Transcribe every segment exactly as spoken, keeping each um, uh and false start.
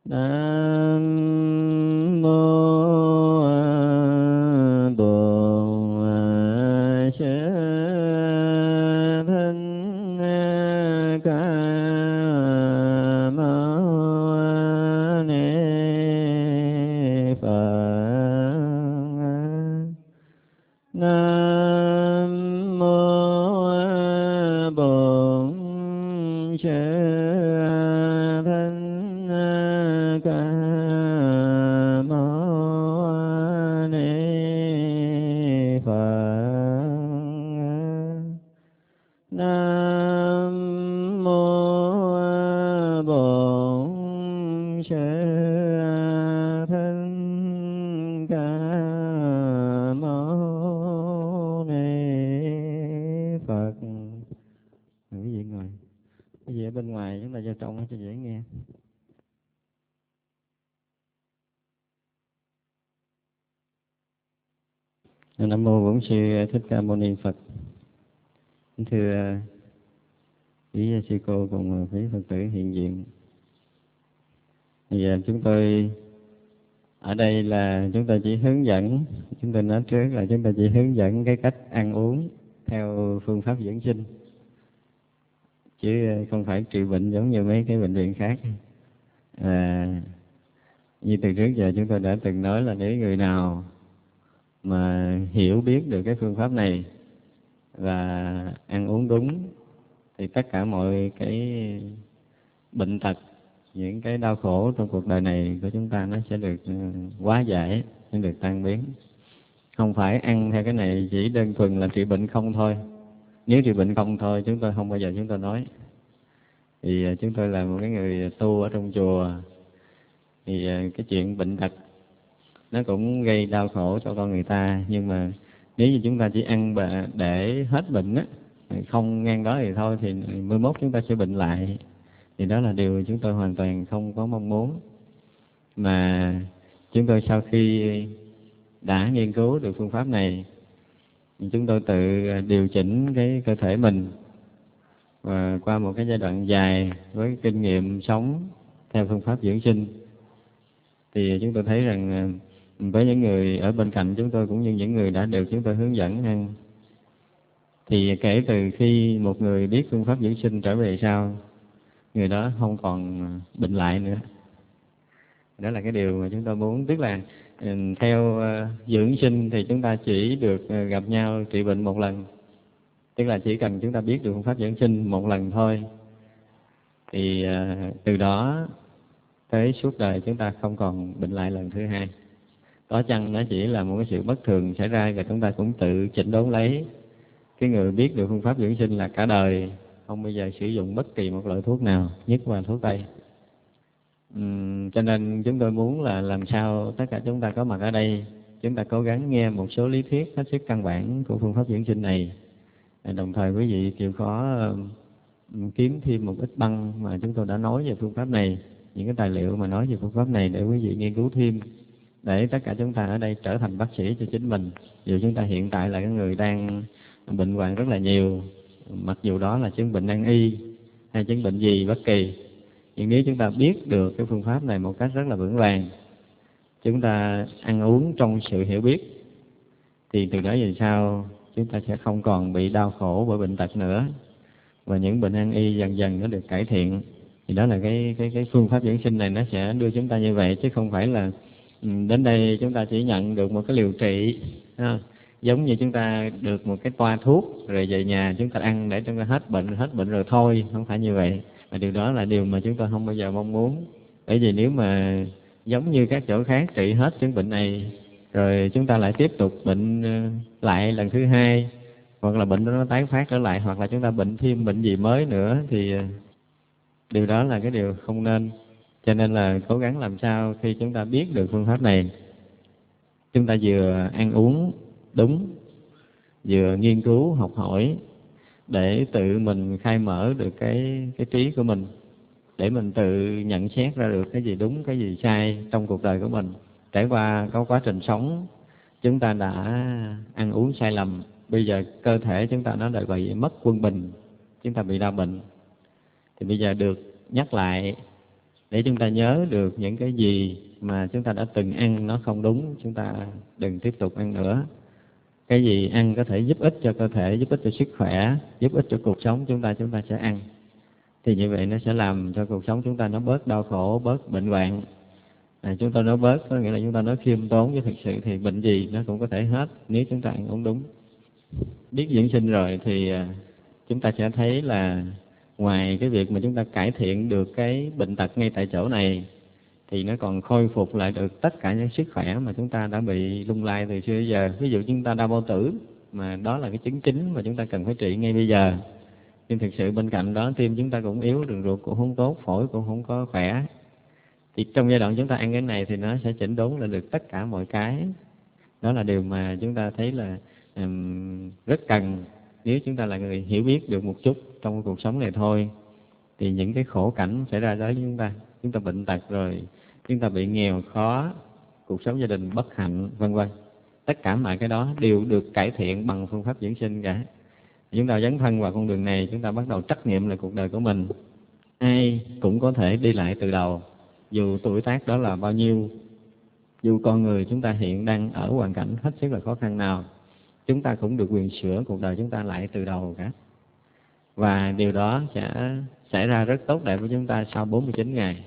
Nam mô Bổn Sư Thích Ca Mâu Ni Phật. Nam mô Bổn Sư bên ngoài chúng ta vào trong cho dễ nghe. Nam mô Bổn Sư Thích Ca Mâu Ni Phật. Thưa quý sư cô cùng quý Phật tử hiện diện, thì chúng tôi ở đây là chúng tôi chỉ hướng dẫn, chúng tôi nói trước là chúng tôi chỉ hướng dẫn cái cách ăn uống theo phương pháp dưỡng sinh, chứ không phải trị bệnh giống như mấy cái bệnh viện khác. À, như từ trước giờ chúng tôi đã từng nói là nếu người nào mà hiểu biết được cái phương pháp này và ăn uống đúng thì tất cả mọi cái bệnh tật, những cái đau khổ trong cuộc đời này của chúng ta nó sẽ được hóa giải, sẽ được tan biến. Không phải ăn theo cái này chỉ đơn thuần là trị bệnh không thôi. Nếu trị bệnh không thôi chúng tôi không bao giờ chúng tôi nói. Thì chúng tôi là một cái người tu ở trong chùa, thì cái chuyện bệnh tật nó cũng gây đau khổ cho con người ta, nhưng mà nếu như chúng ta chỉ ăn để hết bệnh á, không ngang đó thì thôi, thì mai mốt chúng ta sẽ bệnh lại. Thì đó là điều chúng tôi hoàn toàn không có mong muốn. Mà chúng tôi sau khi đã nghiên cứu được phương pháp này, chúng tôi tự điều chỉnh cái cơ thể mình, và qua một cái giai đoạn dài với kinh nghiệm sống theo phương pháp dưỡng sinh, thì chúng tôi thấy rằng với những người ở bên cạnh chúng tôi cũng như những người đã được chúng tôi hướng dẫn ăn, thì kể từ khi một người biết phương pháp dưỡng sinh trở về sau, người đó không còn bệnh lại nữa. Đó là cái điều mà chúng tôi muốn. Tức là theo dưỡng sinh thì chúng ta chỉ được gặp nhau trị bệnh một lần. Tức là chỉ cần chúng ta biết được phương pháp dưỡng sinh một lần thôi, thì từ đó tới suốt đời chúng ta không còn bệnh lại lần thứ hai. Có chăng nó chỉ là một cái sự bất thường xảy ra, và chúng ta cũng tự chỉnh đốn lấy. Cái người biết được phương pháp dưỡng sinh là cả đời không bao giờ sử dụng bất kỳ một loại thuốc nào, nhất là thuốc tây. Uhm, cho nên chúng tôi muốn là làm sao tất cả chúng ta có mặt ở đây, chúng ta cố gắng nghe một số lý thuyết hết sức căn bản của phương pháp dưỡng sinh này. Đồng thời quý vị chịu khó uh, kiếm thêm một ít băng mà chúng tôi đã nói về phương pháp này, những cái tài liệu mà nói về phương pháp này để quý vị nghiên cứu thêm, để tất cả chúng ta ở đây trở thành bác sĩ cho chính mình. Dù chúng ta hiện tại là cái người đang bệnh hoạn rất là nhiều, mặc dù đó là chứng bệnh nan y hay chứng bệnh gì bất kỳ, nhưng nếu chúng ta biết được cái phương pháp này một cách rất là vững vàng, chúng ta ăn uống trong sự hiểu biết, thì từ đó về sau chúng ta sẽ không còn bị đau khổ bởi bệnh tật nữa, và những bệnh nan y dần dần nó được cải thiện. Thì đó là cái cái cái phương pháp dưỡng sinh này, nó sẽ đưa chúng ta như vậy, chứ không phải là đến đây chúng ta chỉ nhận được một cái liều trị, ha, giống như chúng ta được một cái toa thuốc rồi về nhà chúng ta ăn để chúng ta hết bệnh, hết bệnh rồi thôi. Không phải như vậy. Và điều đó là điều mà chúng ta không bao giờ mong muốn. Bởi vì nếu mà giống như các chỗ khác trị hết chứng bệnh này, rồi chúng ta lại tiếp tục bệnh lại lần thứ hai, hoặc là bệnh đó nó tái phát trở lại, hoặc là chúng ta bệnh thêm bệnh gì mới nữa, thì điều đó là cái điều không nên. Cho nên là cố gắng làm sao khi chúng ta biết được phương pháp này, chúng ta vừa ăn uống đúng, vừa nghiên cứu học hỏi để tự mình khai mở được cái cái trí của mình, để mình tự nhận xét ra được cái gì đúng, cái gì sai trong cuộc đời của mình. Trải qua có quá trình sống, chúng ta đã ăn uống sai lầm, bây giờ cơ thể chúng ta nó đã bị mất quân bình, chúng ta bị đau bệnh, thì bây giờ được nhắc lại để chúng ta nhớ được những cái gì mà chúng ta đã từng ăn nó không đúng, chúng ta đừng tiếp tục ăn nữa. Cái gì ăn có thể giúp ích cho cơ thể, giúp ích cho sức khỏe, giúp ích cho cuộc sống chúng ta, chúng ta sẽ ăn. Thì như vậy nó sẽ làm cho cuộc sống chúng ta nó bớt đau khổ, bớt bệnh hoạn. À, chúng ta nói bớt có nghĩa là chúng ta nói khiêm tốn, chứ thực sự thì bệnh gì nó cũng có thể hết nếu chúng ta ăn uống đúng. Biết dưỡng sinh rồi thì chúng ta sẽ thấy là ngoài cái việc mà chúng ta cải thiện được cái bệnh tật ngay tại chỗ này, thì nó còn khôi phục lại được tất cả những sức khỏe mà chúng ta đã bị lung lay từ xưa đến giờ. Ví dụ chúng ta đau bao tử, mà đó là cái chứng chính mà chúng ta cần phải trị ngay bây giờ. Nhưng thực sự bên cạnh đó tim chúng ta cũng yếu, đường ruột cũng không tốt, phổi cũng không có khỏe. Thì trong giai đoạn chúng ta ăn cái này thì nó sẽ chỉnh đốn lại được tất cả mọi cái. Đó là điều mà chúng ta thấy là um, rất cần. Nếu chúng ta là người hiểu biết được một chút trong cuộc sống này thôi, thì những cái khổ cảnh xảy ra đối với chúng ta, chúng ta bệnh tật rồi, chúng ta bị nghèo khó, cuộc sống gia đình bất hạnh, vân vân, tất cả mọi cái đó đều được cải thiện bằng phương pháp dưỡng sinh cả. Chúng ta dấn thân vào con đường này, chúng ta bắt đầu trắc nghiệm lại cuộc đời của mình. Ai cũng có thể đi lại từ đầu, dù tuổi tác đó là bao nhiêu, dù con người chúng ta hiện đang ở hoàn cảnh hết sức là khó khăn nào, chúng ta cũng được quyền sửa cuộc đời chúng ta lại từ đầu cả. Và điều đó sẽ xảy ra rất tốt đẹp với chúng ta sau bốn mươi chín ngày.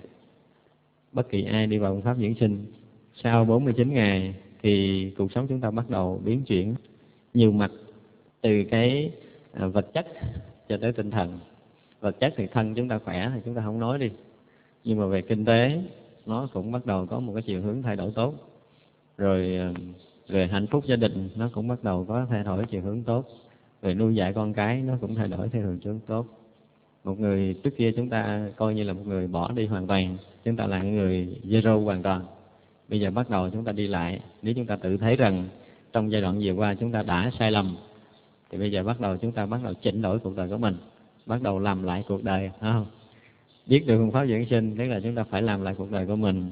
Bất kỳ ai đi vào phương pháp dưỡng sinh, sau bốn mươi chín ngày thì cuộc sống chúng ta bắt đầu biến chuyển nhiều mặt, từ cái vật chất cho tới tinh thần. Vật chất thì thân chúng ta khỏe thì chúng ta không nói đi, nhưng mà về kinh tế nó cũng bắt đầu có một cái chiều hướng thay đổi tốt. Rồi rồi hạnh phúc gia đình nó cũng bắt đầu có thay đổi chiều hướng tốt. Rồi nuôi dạy con cái nó cũng thay đổi theo chiều hướng tốt. Một người trước kia chúng ta coi như là một người bỏ đi hoàn toàn, chúng ta là người zero hoàn toàn. Bây giờ bắt đầu chúng ta đi lại. Nếu chúng ta tự thấy rằng trong giai đoạn vừa qua chúng ta đã sai lầm, thì bây giờ bắt đầu chúng ta bắt đầu chỉnh đổi cuộc đời của mình, bắt đầu làm lại cuộc đời, phải không? Biết được phương pháp dưỡng sinh tức là chúng ta phải làm lại cuộc đời của mình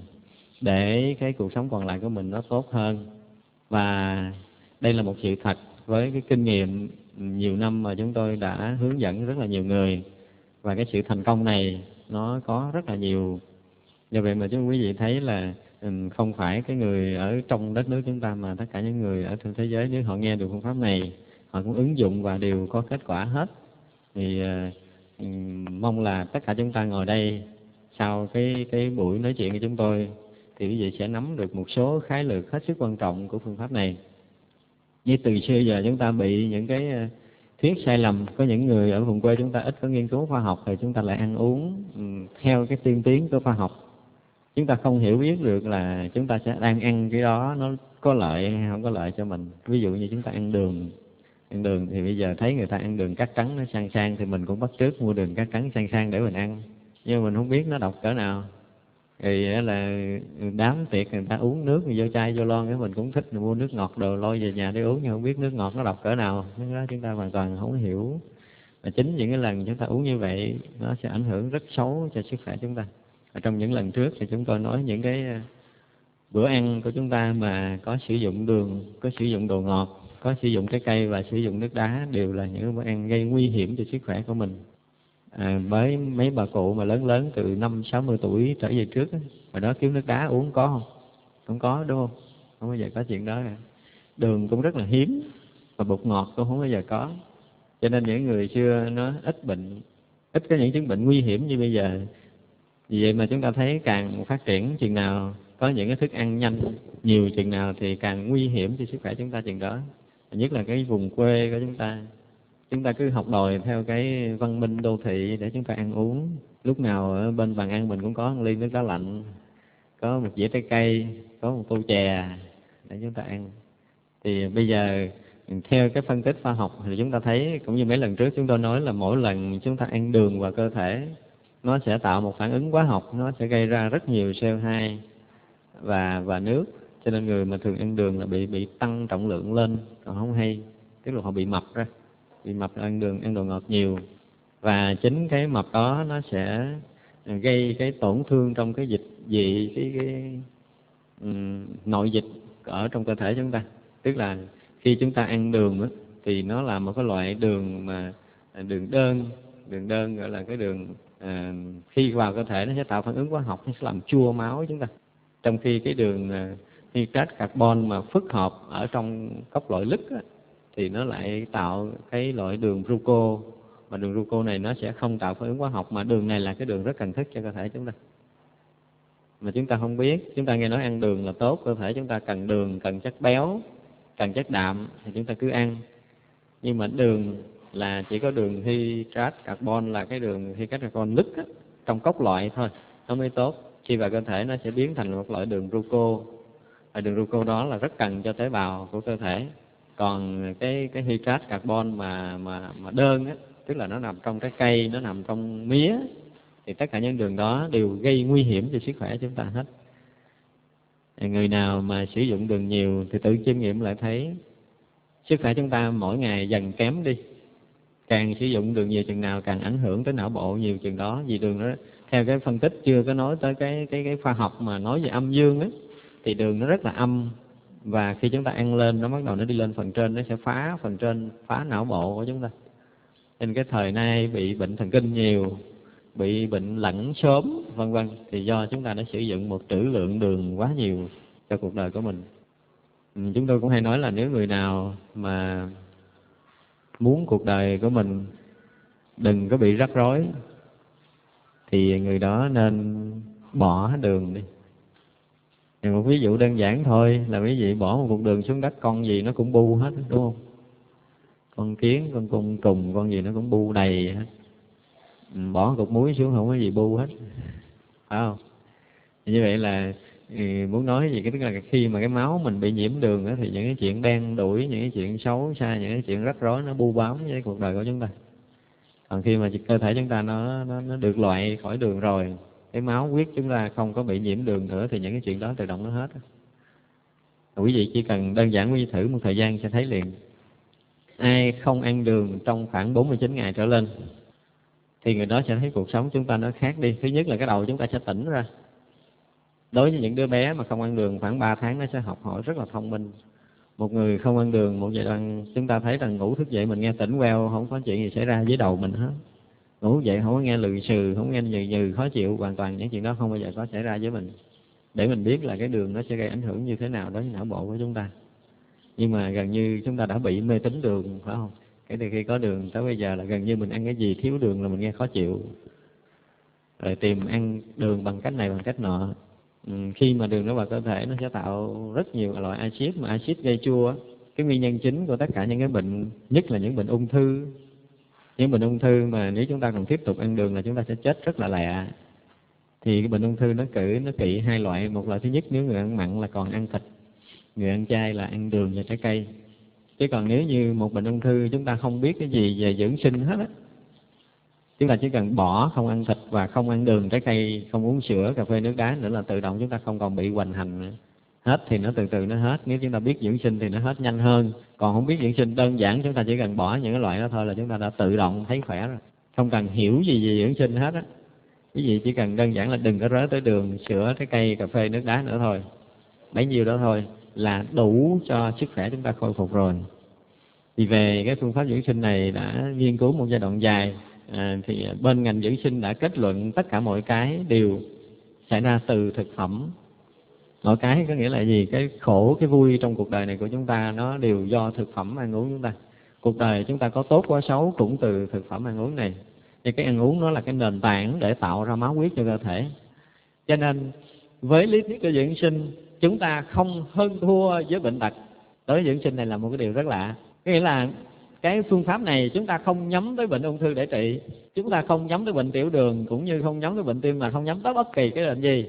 để cái cuộc sống còn lại của mình nó tốt hơn. Và đây là một sự thật với cái kinh nghiệm nhiều năm mà chúng tôi đã hướng dẫn rất là nhiều người, và cái sự thành công này nó có rất là nhiều. Do vậy mà chúng quý vị thấy là không phải cái người ở trong đất nước chúng ta, mà tất cả những người ở trên thế giới, nếu họ nghe được phương pháp này, họ cũng ứng dụng và đều có kết quả hết. Thì uh, mong là tất cả chúng ta ngồi đây sau cái cái buổi nói chuyện của chúng tôi thì quý vị sẽ nắm được một số khái lược hết sức quan trọng của phương pháp này. Như từ xưa giờ chúng ta bị những cái thuyết sai lầm, có những người ở vùng quê chúng ta ít có nghiên cứu khoa học, thì chúng ta lại ăn uống theo cái tiên tiến của khoa học. Chúng ta không hiểu biết được là chúng ta sẽ đang ăn cái đó nó có lợi hay không có lợi cho mình. Ví dụ như chúng ta ăn đường, ăn đường thì bây giờ thấy người ta ăn đường cát trắng nó sang sang, thì mình cũng bắt chước mua đường cát trắng sang sang để mình ăn, nhưng mà mình không biết nó độc cỡ nào. Thì là đám tiệc người ta uống nước vô chai vô lon, cái mình cũng thích, mình mua nước ngọt đồ lôi về nhà để uống, nhưng không biết nước ngọt nó độc cỡ nào. Cái đó chúng ta hoàn toàn không hiểu. Và chính những cái lần chúng ta uống như vậy nó sẽ ảnh hưởng rất xấu cho sức khỏe chúng ta. Ở trong những lần trước thì chúng tôi nói những cái bữa ăn của chúng ta mà có sử dụng đường, có sử dụng đồ ngọt, có sử dụng trái cây và sử dụng nước đá đều là những bữa ăn gây nguy hiểm cho sức khỏe của mình. À, với mấy bà cụ mà lớn lớn từ năm sáu mươi tuổi trở về trước, hồi đó kiếm nước đá uống có không? Không có, đúng không? Không bao giờ có chuyện đó cả. Đường cũng rất là hiếm, và bột ngọt cũng không bao giờ có. Cho nên những người xưa nó ít bệnh, ít có những chứng bệnh nguy hiểm như bây giờ. Vì vậy mà chúng ta thấy càng phát triển chừng nào, có những cái thức ăn nhanh nhiều chừng nào thì càng nguy hiểm cho sức khỏe chúng ta chừng đó. Nhất là cái vùng quê của chúng ta. Chúng ta cứ học đòi theo cái văn minh đô thị để chúng ta ăn uống. Lúc nào ở bên bàn ăn mình cũng có một ly nước đá lạnh, có một dĩa trái cây, có một tô chè để chúng ta ăn. Thì bây giờ theo cái phân tích khoa học thì chúng ta thấy, cũng như mấy lần trước chúng tôi nói, là mỗi lần chúng ta ăn đường vào cơ thể, nó sẽ tạo một phản ứng hóa học, nó sẽ gây ra rất nhiều xê o hai và và nước. Cho nên người mà thường ăn đường là bị bị tăng trọng lượng lên, còn không hay, tức là họ bị mập ra, bị mập ăn đường, ăn đồ ngọt nhiều. Và chính cái mập đó nó sẽ gây cái tổn thương trong cái dịch vị, cái, cái um, nội dịch ở trong cơ thể chúng ta. Tức là khi chúng ta ăn đường đó, thì nó là một cái loại đường mà đường đơn, đường đơn gọi là cái đường à, khi vào cơ thể nó sẽ tạo phản ứng hóa học, nó sẽ làm chua máu chúng ta. Trong khi cái đường à, nitrat carbon mà phức hợp ở trong cốc loại lứt á, thì nó lại tạo cái loại đường gluco, mà đường gluco này nó sẽ không tạo phản ứng hóa học, mà đường này là cái đường rất cần thiết cho cơ thể chúng ta. Mà chúng ta không biết, chúng ta nghe nói ăn đường là tốt, cơ thể chúng ta cần đường, cần chất béo, cần chất đạm thì chúng ta cứ ăn. Nhưng mà đường là chỉ có đường nitrat carbon, là cái đường nitrat carbon lứt á, trong cốc loại thôi, nó mới tốt. Khi vào cơ thể nó sẽ biến thành một loại đường gluco, và đường gluco đó là rất cần cho tế bào của cơ thể. Còn cái cái nitrat carbon mà mà mà đơn á, tức là nó nằm trong trái cây, nó nằm trong mía, thì tất cả những đường đó đều gây nguy hiểm cho sức khỏe chúng ta hết. Người nào mà sử dụng đường nhiều thì tự chiêm nghiệm lại thấy sức khỏe chúng ta mỗi ngày dần kém đi. Càng sử dụng đường nhiều chừng nào càng ảnh hưởng tới não bộ nhiều chừng đó. Vì đường đó, theo cái phân tích chưa có nói tới cái cái cái khoa học mà nói về âm dương á, thì đường nó rất là âm, và khi chúng ta ăn lên nó bắt đầu nó đi lên phần trên, nó sẽ phá phần trên, phá não bộ của chúng ta. Nên cái thời nay bị bệnh thần kinh nhiều, bị bệnh lẫn sớm vân vân, thì do chúng ta đã sử dụng một trữ lượng đường quá nhiều cho cuộc đời của mình. Chúng tôi cũng hay nói là nếu người nào mà muốn cuộc đời của mình đừng có bị rắc rối thì người đó nên bỏ hết đường đi. Thì một ví dụ đơn giản thôi là quý vị bỏ một cục đường xuống đất, con gì nó cũng bu hết, đúng không? Con kiến, con côn trùng, con gì nó cũng bu đầy hết. Bỏ một cục muối xuống không có gì bu hết, phải không? Như vậy là muốn nói gì, cái tức là khi mà cái máu mình bị nhiễm đường đó, thì những cái chuyện đen đủi, những cái chuyện xấu xa, những cái chuyện rắc rối nó bu bám với cuộc đời của chúng ta. Còn khi mà cơ thể chúng ta nó nó, nó được loại khỏi đường rồi, cái máu huyết chúng ta không có bị nhiễm đường nữa, thì những cái chuyện đó tự động nó hết. Quý vị chỉ cần đơn giản quý vị thử một thời gian sẽ thấy liền. Ai không ăn đường trong khoảng bốn mươi chín ngày trở lên thì người đó sẽ thấy cuộc sống chúng ta nó khác đi. Thứ nhất là cái đầu chúng ta sẽ tỉnh ra. Đối với những đứa bé mà không ăn đường khoảng ba tháng nó sẽ học hỏi rất là thông minh. Một người không ăn đường một giai đoạn chúng ta thấy rằng ngủ thức dậy mình nghe tỉnh queo, không có chuyện gì xảy ra với đầu mình hết. Ngủ dậy không có nghe lừ xừ, không nghe nhừ nhừ khó chịu, hoàn toàn những chuyện đó không bao giờ có xảy ra với mình. Để mình biết là cái đường nó sẽ gây ảnh hưởng như thế nào đối với não bộ của chúng ta. Nhưng mà gần như chúng ta đã bị mê tín đường, phải không? Cái từ khi có đường tới bây giờ là gần như mình ăn cái gì thiếu đường là mình nghe khó chịu, rồi tìm ăn đường bằng cách này bằng cách nọ. Ừ, khi mà đường nó vào cơ thể nó sẽ tạo rất nhiều loại axit, mà axit gây chua. Cái nguyên nhân chính của tất cả những cái bệnh, nhất là những bệnh ung thư, những bệnh ung thư mà nếu chúng ta còn tiếp tục ăn đường là chúng ta sẽ chết rất là lẹ. Thì cái bệnh ung thư nó cử nó kỵ hai loại. Một loại thứ nhất, nếu người ăn mặn là còn ăn thịt, người ăn chay là ăn đường và trái cây. Chứ còn nếu như một bệnh ung thư chúng ta không biết cái gì về dưỡng sinh hết á, chúng ta chỉ cần bỏ, không ăn thịt và không ăn đường, trái cây, không uống sữa, cà phê, nước đá nữa là tự động chúng ta không còn bị hoành hành nữa. Hết thì nó từ từ nó hết. Nếu chúng ta biết dưỡng sinh thì nó hết nhanh hơn. Còn không biết dưỡng sinh, đơn giản chúng ta chỉ cần bỏ những cái loại đó thôi là chúng ta đã tự động thấy khỏe rồi. Không cần hiểu gì về dưỡng sinh hết á. Quý vị chỉ cần đơn giản là đừng có rớ tới đường, sữa, trái cây, cà phê, nước đá nữa thôi. Bấy nhiêu đó thôi là đủ cho sức khỏe chúng ta khôi phục rồi. Thì về cái phương pháp dưỡng sinh này đã nghiên cứu một giai đoạn dài. À, thì bên ngành dưỡng sinh đã kết luận tất cả mọi cái đều xảy ra từ thực phẩm. Mọi cái có nghĩa là gì? Cái khổ, cái vui trong cuộc đời này của chúng ta nó đều do thực phẩm ăn uống chúng ta. Cuộc đời chúng ta có tốt quá xấu cũng từ thực phẩm ăn uống này. Thì cái ăn uống nó là cái nền tảng để tạo ra máu huyết cho cơ thể. Cho nên với lý thuyết của dưỡng sinh, chúng ta không hơn thua với bệnh tật. Tới dưỡng sinh này là một cái điều rất lạ. Nghĩa là cái phương pháp này chúng ta không nhắm tới bệnh ung thư để trị, chúng ta không nhắm tới bệnh tiểu đường, cũng như không nhắm tới bệnh tim, mà không nhắm tới bất kỳ cái bệnh gì.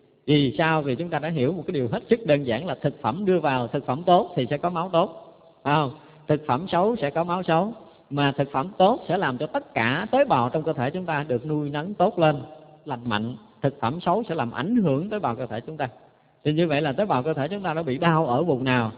Vì sao? Vì chúng ta đã hiểu một cái điều hết sức đơn giản là thực phẩm đưa vào, thực phẩm tốt thì sẽ có máu tốt, phải không? Thực phẩm xấu sẽ có máu xấu, mà thực phẩm tốt sẽ làm cho tất cả tế bào trong cơ thể chúng ta được nuôi nấng tốt lên, lành mạnh. Thực phẩm xấu sẽ làm ảnh hưởng tế bào cơ thể chúng ta. Thì như vậy là tế bào cơ thể chúng ta nó bị đau ở vùng nào?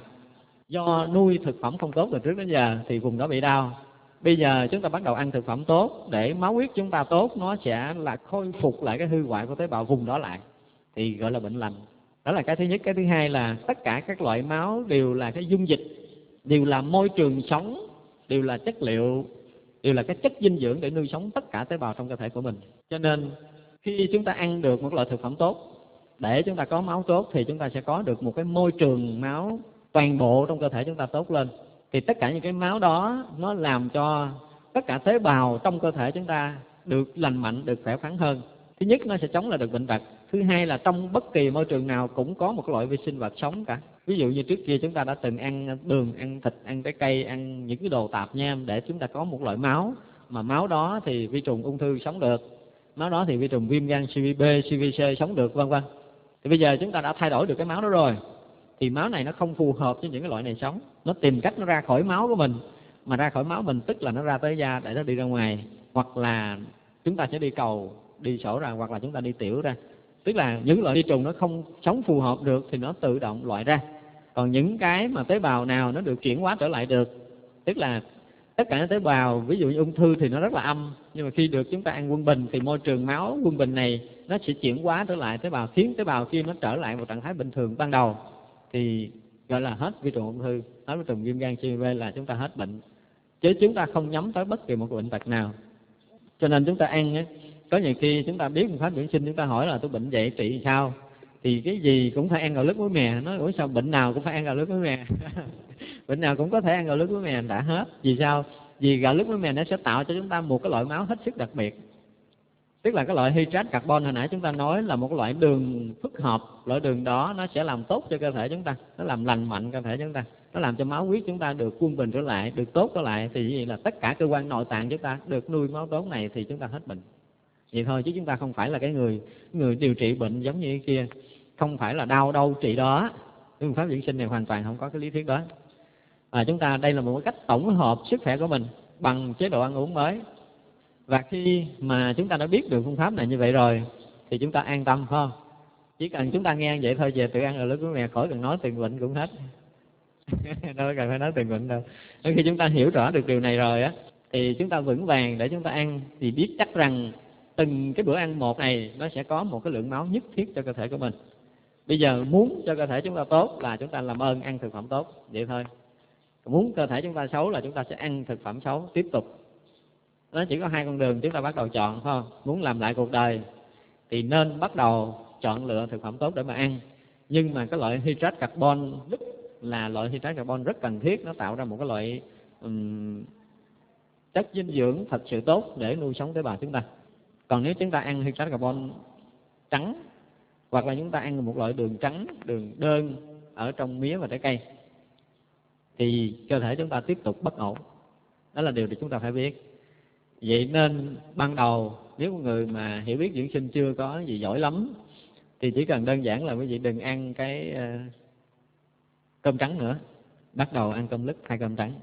Do nuôi thực phẩm không tốt từ trước đến giờ thì vùng đó bị đau. Bây giờ chúng ta bắt đầu ăn thực phẩm tốt để máu huyết chúng ta tốt, nó sẽ là khôi phục lại cái hư hoại của tế bào vùng đó lại, thì gọi là bệnh lành. Đó là cái thứ nhất. Cái thứ hai là tất cả các loại máu đều là cái dung dịch, đều là môi trường sống, đều là chất liệu đều là cái chất dinh dưỡng để nuôi sống tất cả tế bào trong cơ thể của mình. Cho nên khi chúng ta ăn được một loại thực phẩm tốt, để chúng ta có máu tốt, thì chúng ta sẽ có được một cái môi trường máu toàn bộ trong cơ thể chúng ta tốt lên. Thì tất cả những cái máu đó nó làm cho tất cả tế bào trong cơ thể chúng ta được lành mạnh, được khỏe khoắn hơn. Thứ nhất, nó sẽ chống lại được bệnh tật. Thứ hai là trong bất kỳ môi trường nào cũng có một loại vi sinh vật sống cả. Ví dụ như trước kia chúng ta đã từng ăn đường, ăn thịt, ăn trái cây, ăn những cái đồ tạp nham để chúng ta có một loại máu, mà máu đó thì vi trùng ung thư sống được, máu đó thì vi trùng viêm gan xê vê bê, xê vê xê sống được, vân vân. Thì bây giờ chúng ta đã thay đổi được cái máu đó rồi, thì máu này nó không phù hợp với những cái loại này sống, nó tìm cách nó ra khỏi máu của mình, mà ra khỏi máu mình tức là nó ra tới da để nó đi ra ngoài, hoặc là chúng ta sẽ đi cầu, đi sổ ra, hoặc là chúng ta đi tiểu ra. Tức là những loại vi trùng nó không sống phù hợp được thì nó tự động loại ra. Còn những cái mà tế bào nào nó được chuyển hóa trở lại được, tức là tất cả những tế bào, ví dụ như ung thư thì nó rất là âm, nhưng mà khi được chúng ta ăn quân bình thì môi trường máu quân bình này nó sẽ chuyển hóa trở lại tế bào, khiến tế bào kia nó trở lại một trạng thái bình thường ban đầu, thì gọi là hết vi trùng ung thư, hết vi trùng viêm gan xê vê bê, là chúng ta hết bệnh. Chứ chúng ta không nhắm tới bất kỳ một bệnh tật nào. Cho nên chúng ta ăn á, có nhiều khi chúng ta biết phương pháp dưỡng sinh, chúng ta hỏi là tôi bệnh vậy trị sao, thì cái gì cũng phải ăn gạo lứt muối mè. Nói ủa sao bệnh nào cũng phải ăn gạo lứt muối mè? Bệnh nào cũng có thể ăn gạo lứt muối mè đã hết. Vì sao? Vì gạo lứt muối mè nó sẽ tạo cho chúng ta một cái loại máu hết sức đặc biệt. Tức là cái loại hydrat carbon hồi nãy chúng ta nói là một loại đường phức hợp. Loại đường đó nó sẽ làm tốt cho cơ thể chúng ta, nó làm lành mạnh cơ thể chúng ta, nó làm cho máu huyết chúng ta được quân bình trở lại, được tốt trở lại. Thì gì là tất cả cơ quan nội tạng chúng ta được nuôi máu tốt này thì chúng ta hết bệnh. Vậy thôi, chứ chúng ta không phải là cái người người điều trị bệnh giống như cái kia, không phải là đau đâu trị đó. Cái phương pháp dưỡng sinh này hoàn toàn không có cái lý thuyết đó. À, chúng ta đây là một cách tổng hợp sức khỏe của mình bằng chế độ ăn uống mới. Và khi mà chúng ta đã biết được phương pháp này như vậy rồi thì chúng ta an tâm, phải không? Chỉ cần chúng ta nghe vậy thôi, về tự ăn rồi lúc mẹ khỏi cần nói tiền bệnh cũng hết. Đâu cần phải nói tiền bệnh đâu. Đến khi chúng ta hiểu rõ được điều này rồi á, thì chúng ta vững vàng để chúng ta ăn, thì biết chắc rằng từng cái bữa ăn một này nó sẽ có một cái lượng máu nhất thiết cho cơ thể của mình. Bây giờ muốn cho cơ thể chúng ta tốt là chúng ta làm ơn ăn thực phẩm tốt, vậy thôi. Muốn cơ thể chúng ta xấu là chúng ta sẽ ăn thực phẩm xấu tiếp tục. Nó chỉ có hai con đường chúng ta bắt đầu chọn, phải không? Muốn làm lại cuộc đời thì nên bắt đầu chọn lựa thực phẩm tốt để mà ăn. Nhưng mà cái loại hydrat carbon là loại hydrat carbon rất cần thiết, nó tạo ra một cái loại um, chất dinh dưỡng thật sự tốt để nuôi sống tế bào chúng ta. Còn nếu chúng ta ăn hydrat carbon trắng, hoặc là chúng ta ăn một loại đường trắng, đường đơn ở trong mía và trái cây, thì cơ thể chúng ta tiếp tục bất ổn. Đó là điều mà chúng ta phải biết. Vậy nên ban đầu nếu một người mà hiểu biết dưỡng sinh chưa có gì giỏi lắm thì chỉ cần đơn giản là quý vị đừng ăn cái uh, cơm trắng nữa, bắt đầu ăn cơm lứt hay cơm trắng.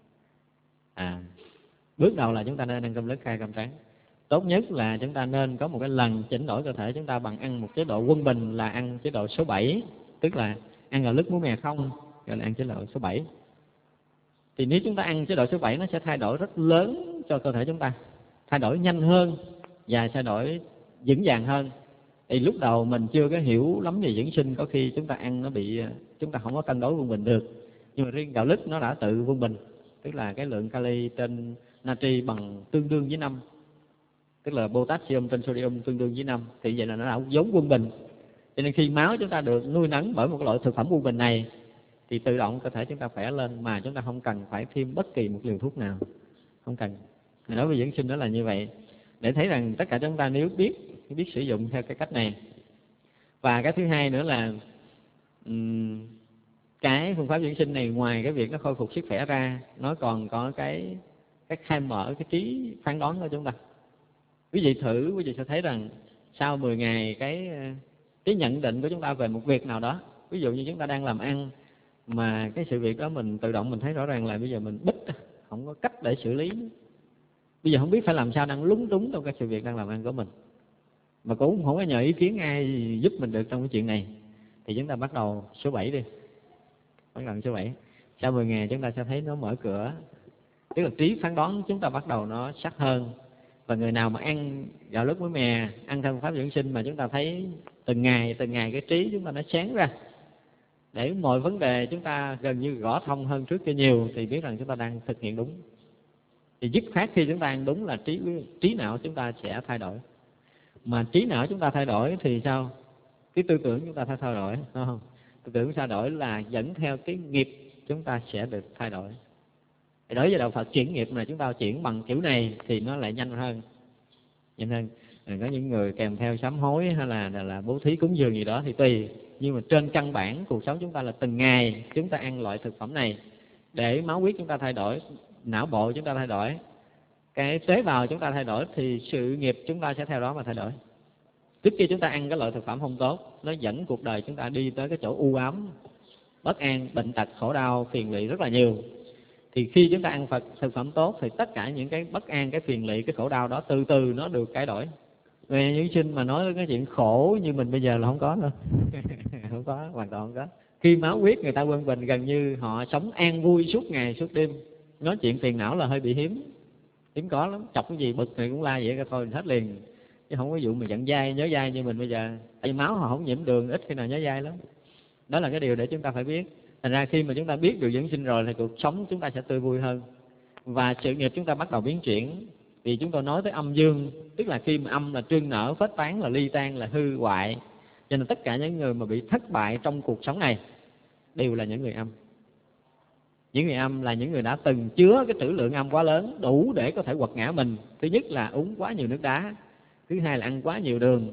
À, bước đầu là chúng ta nên ăn cơm lứt hay cơm trắng. Tốt nhất là chúng ta nên có một cái lần chỉnh đổi cơ thể chúng ta bằng ăn một chế độ quân bình, là ăn chế độ số bảy, tức là ăn gạo lứt muối mè không, gọi là ăn chế độ số bảy. Thì nếu chúng ta ăn chế độ số bảy nó sẽ thay đổi rất lớn cho cơ thể chúng ta, thay đổi nhanh hơn và thay đổi vững vàng hơn. Thì lúc đầu mình chưa có hiểu lắm về dưỡng sinh, có khi chúng ta ăn nó bị, chúng ta không có cân đối quân bình được. Nhưng mà riêng gạo lứt nó đã tự quân bình, tức là cái lượng kali trên natri bằng tương đương với năm, tức là potassium trên sodium tương đương với năm, thì vậy là nó đã vốn quân bình. Cho nên khi máu chúng ta được nuôi nấng bởi một loại thực phẩm quân bình này thì tự động cơ thể chúng ta khỏe lên, mà chúng ta không cần phải thêm bất kỳ một liều thuốc nào, không cần. Nói về dưỡng sinh đó là như vậy, để thấy rằng tất cả chúng ta nếu biết biết sử dụng theo cái cách này. Và cái thứ hai nữa là um, cái phương pháp dưỡng sinh này ngoài cái việc nó khôi phục sức khỏe ra, nó còn có cái cái khai mở cái trí phán đoán của chúng ta. Quý vị thử, quý vị sẽ thấy rằng sau mười ngày cái cái nhận định của chúng ta về một việc nào đó, ví dụ như chúng ta đang làm ăn mà cái sự việc đó mình tự động mình thấy rõ ràng là bây giờ mình bích, không có cách để xử lý, bây giờ không biết phải làm sao, đang lúng túng trong cái sự việc đang làm ăn của mình, mà cũng không có nhờ ý kiến ai giúp mình được trong cái chuyện này, thì chúng ta bắt đầu số bảy đi, bắt đầu số bảy. Sau mười ngày chúng ta sẽ thấy nó mở cửa, tức là trí phán đoán chúng ta bắt đầu nó sắc hơn. Và người nào mà ăn gạo lứt muối mè, ăn theo phương pháp dưỡng sinh mà chúng ta thấy từng ngày từng ngày cái trí chúng ta nó sáng ra, để mọi vấn đề chúng ta gần như gõ thông hơn trước kia nhiều, thì biết rằng chúng ta đang thực hiện đúng. thì dứt khoát khi chúng ta ăn đúng là trí trí não chúng ta sẽ thay đổi. Mà trí não chúng ta thay đổi thì sao? Cái tư tưởng chúng ta phải thay đổi, đúng không? Tư tưởng thay đổi là dẫn theo cái nghiệp chúng ta sẽ được thay đổi. Thì đối với đạo Phật chuyển nghiệp này chúng ta chuyển bằng kiểu này thì nó lại nhanh hơn, nhanh hơn. Rồi có những người kèm theo sám hối hay là, là là bố thí cúng dường gì đó thì tùy. Nhưng mà trên căn bản cuộc sống chúng ta là từng ngày chúng ta ăn loại thực phẩm này để máu huyết chúng ta thay đổi, não bộ chúng ta thay đổi, cái tế bào chúng ta thay đổi thì sự nghiệp chúng ta sẽ theo đó mà thay đổi. Trước khi chúng ta ăn cái loại thực phẩm không tốt, nó dẫn cuộc đời chúng ta đi tới cái chỗ u ám, bất an, bệnh tật, khổ đau, phiền lụy rất là nhiều. Thì khi chúng ta ăn Phật thực phẩm tốt thì tất cả những cái bất an, cái phiền lụy, cái khổ đau đó từ từ nó được cải đổi. Về những sinh mà nói cái chuyện khổ như mình bây giờ là không có đâu. Không có, hoàn toàn không có. Khi máu huyết người ta quân bình gần như họ sống an vui suốt ngày suốt đêm. Nói chuyện phiền não là hơi bị hiếm, hiếm có lắm. Chọc cái gì bực thì cũng la vậy thôi hết liền. Chứ không có vụ mà giận dai, nhớ dai như mình bây giờ. Tại vì máu họ không nhiễm đường, ít khi nào nhớ dai lắm. Đó là cái điều để chúng ta phải biết. Thành ra khi mà chúng ta biết được dưỡng sinh rồi thì cuộc sống chúng ta sẽ tươi vui hơn. Và sự nghiệp chúng ta bắt đầu biến chuyển. Vì chúng tôi nói tới âm dương, tức là khi mà âm là trương nở, phết tán, là ly tan, là hư hoại. Cho nên tất cả những người mà bị thất bại trong cuộc sống này đều là những người âm. Những người âm là những người đã từng chứa cái trữ lượng âm quá lớn, đủ để có thể quật ngã mình. Thứ nhất là uống quá nhiều nước đá, thứ hai là ăn quá nhiều đường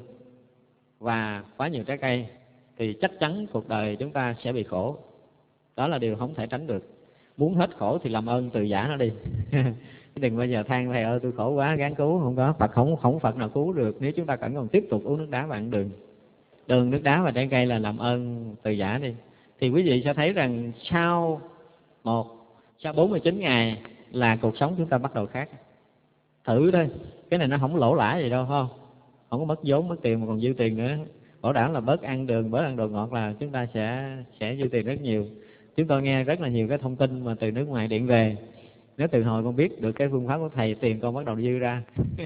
và quá nhiều trái cây. Thì chắc chắn cuộc đời chúng ta sẽ bị khổ. Đó là điều không thể tránh được. Muốn hết khổ thì làm ơn từ giã nó đi. Đừng bao giờ than thầy ơi tôi khổ quá gắng cứu, không có. Phật không không Phật nào cứu được nếu chúng ta vẫn còn tiếp tục uống nước đá và ăn đường. Đường, nước đá và trái cây là làm ơn từ giã đi. Thì quý vị sẽ thấy rằng sau một sau bốn mươi chín ngày là cuộc sống chúng ta bắt đầu khác. Thử thôi, cái này nó không lỗ lã gì đâu, không không có mất vốn mất tiền mà còn dư tiền nữa. Bảo đảm là bớt ăn đường, bớt ăn đồ ngọt là chúng ta sẽ sẽ dư tiền rất nhiều. Chúng tôi nghe rất là nhiều cái thông tin mà từ nước ngoài điện về. Nếu từ hồi con biết được cái phương pháp của thầy, tiền con bắt đầu dư ra.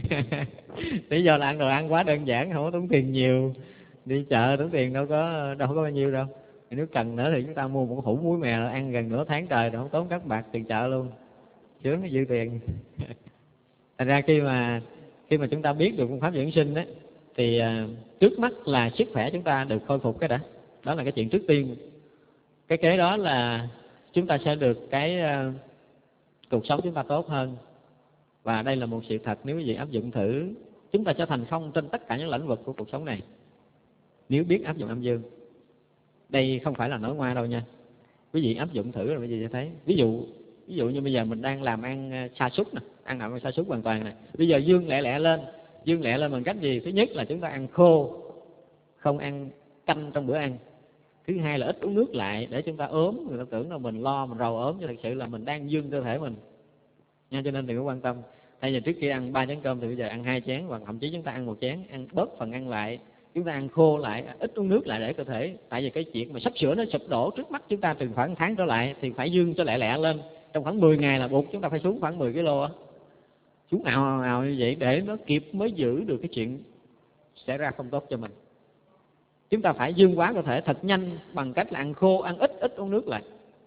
Lý do là ăn đồ ăn quá đơn giản, không có tốn tiền nhiều. Đi chợ tốn tiền đâu có đâu có bao nhiêu đâu. Nếu cần nữa thì chúng ta mua một hũ muối mè là ăn gần nửa tháng trời rồi không tốn các bạc tiền chợ luôn. Sướng cái dư tiền. Thành ra khi mà khi mà chúng ta biết được phương pháp dưỡng sinh đấy thì uh, trước mắt là sức khỏe chúng ta được khôi phục cái đã. Đó là cái chuyện trước tiên. Cái kế đó là chúng ta sẽ được cái uh, cuộc sống chúng ta tốt hơn. Và đây là một sự thật, nếu quý vị áp dụng thử, chúng ta sẽ thành công trên tất cả những lĩnh vực của cuộc sống này. Nếu biết áp dụng âm dương. Đây không phải là nói ngoa đâu nha. Quý vị áp dụng thử rồi quý vị sẽ thấy. Ví dụ ví dụ như bây giờ mình đang làm ăn sa sút nè, ăn làm sa sút hoàn toàn này. Bây giờ dương lẹ lẹ lên, dương lẹ lên bằng cách gì? Thứ nhất là chúng ta ăn khô, không ăn canh trong bữa ăn. Thứ hai là ít uống nước lại để chúng ta ốm, người ta tưởng là mình lo mình rầu ốm, nhưng thật sự là mình đang dương cơ thể mình. Nha, cho nên đừng có quan tâm. Thay vì trước khi ăn ba chén cơm thì bây giờ ăn hai chén, hoặc thậm chí chúng ta ăn một chén, ăn bớt phần ăn lại, chúng ta ăn khô lại, ít uống nước lại để cơ thể. Tại vì cái chuyện mà sắp sửa nó sụp đổ trước mắt chúng ta từ khoảng một tháng trở lại thì phải dương cho lẹ lẹ lên. Trong khoảng mười ngày là buộc chúng ta phải xuống khoảng mười ki lô á. Xuống ào ào ào như vậy để nó kịp mới giữ được cái chuyện xảy ra không tốt cho mình. Chúng ta phải dương hóa cơ thể thật nhanh bằng cách là ăn khô, ăn ít, ít uống nước lại.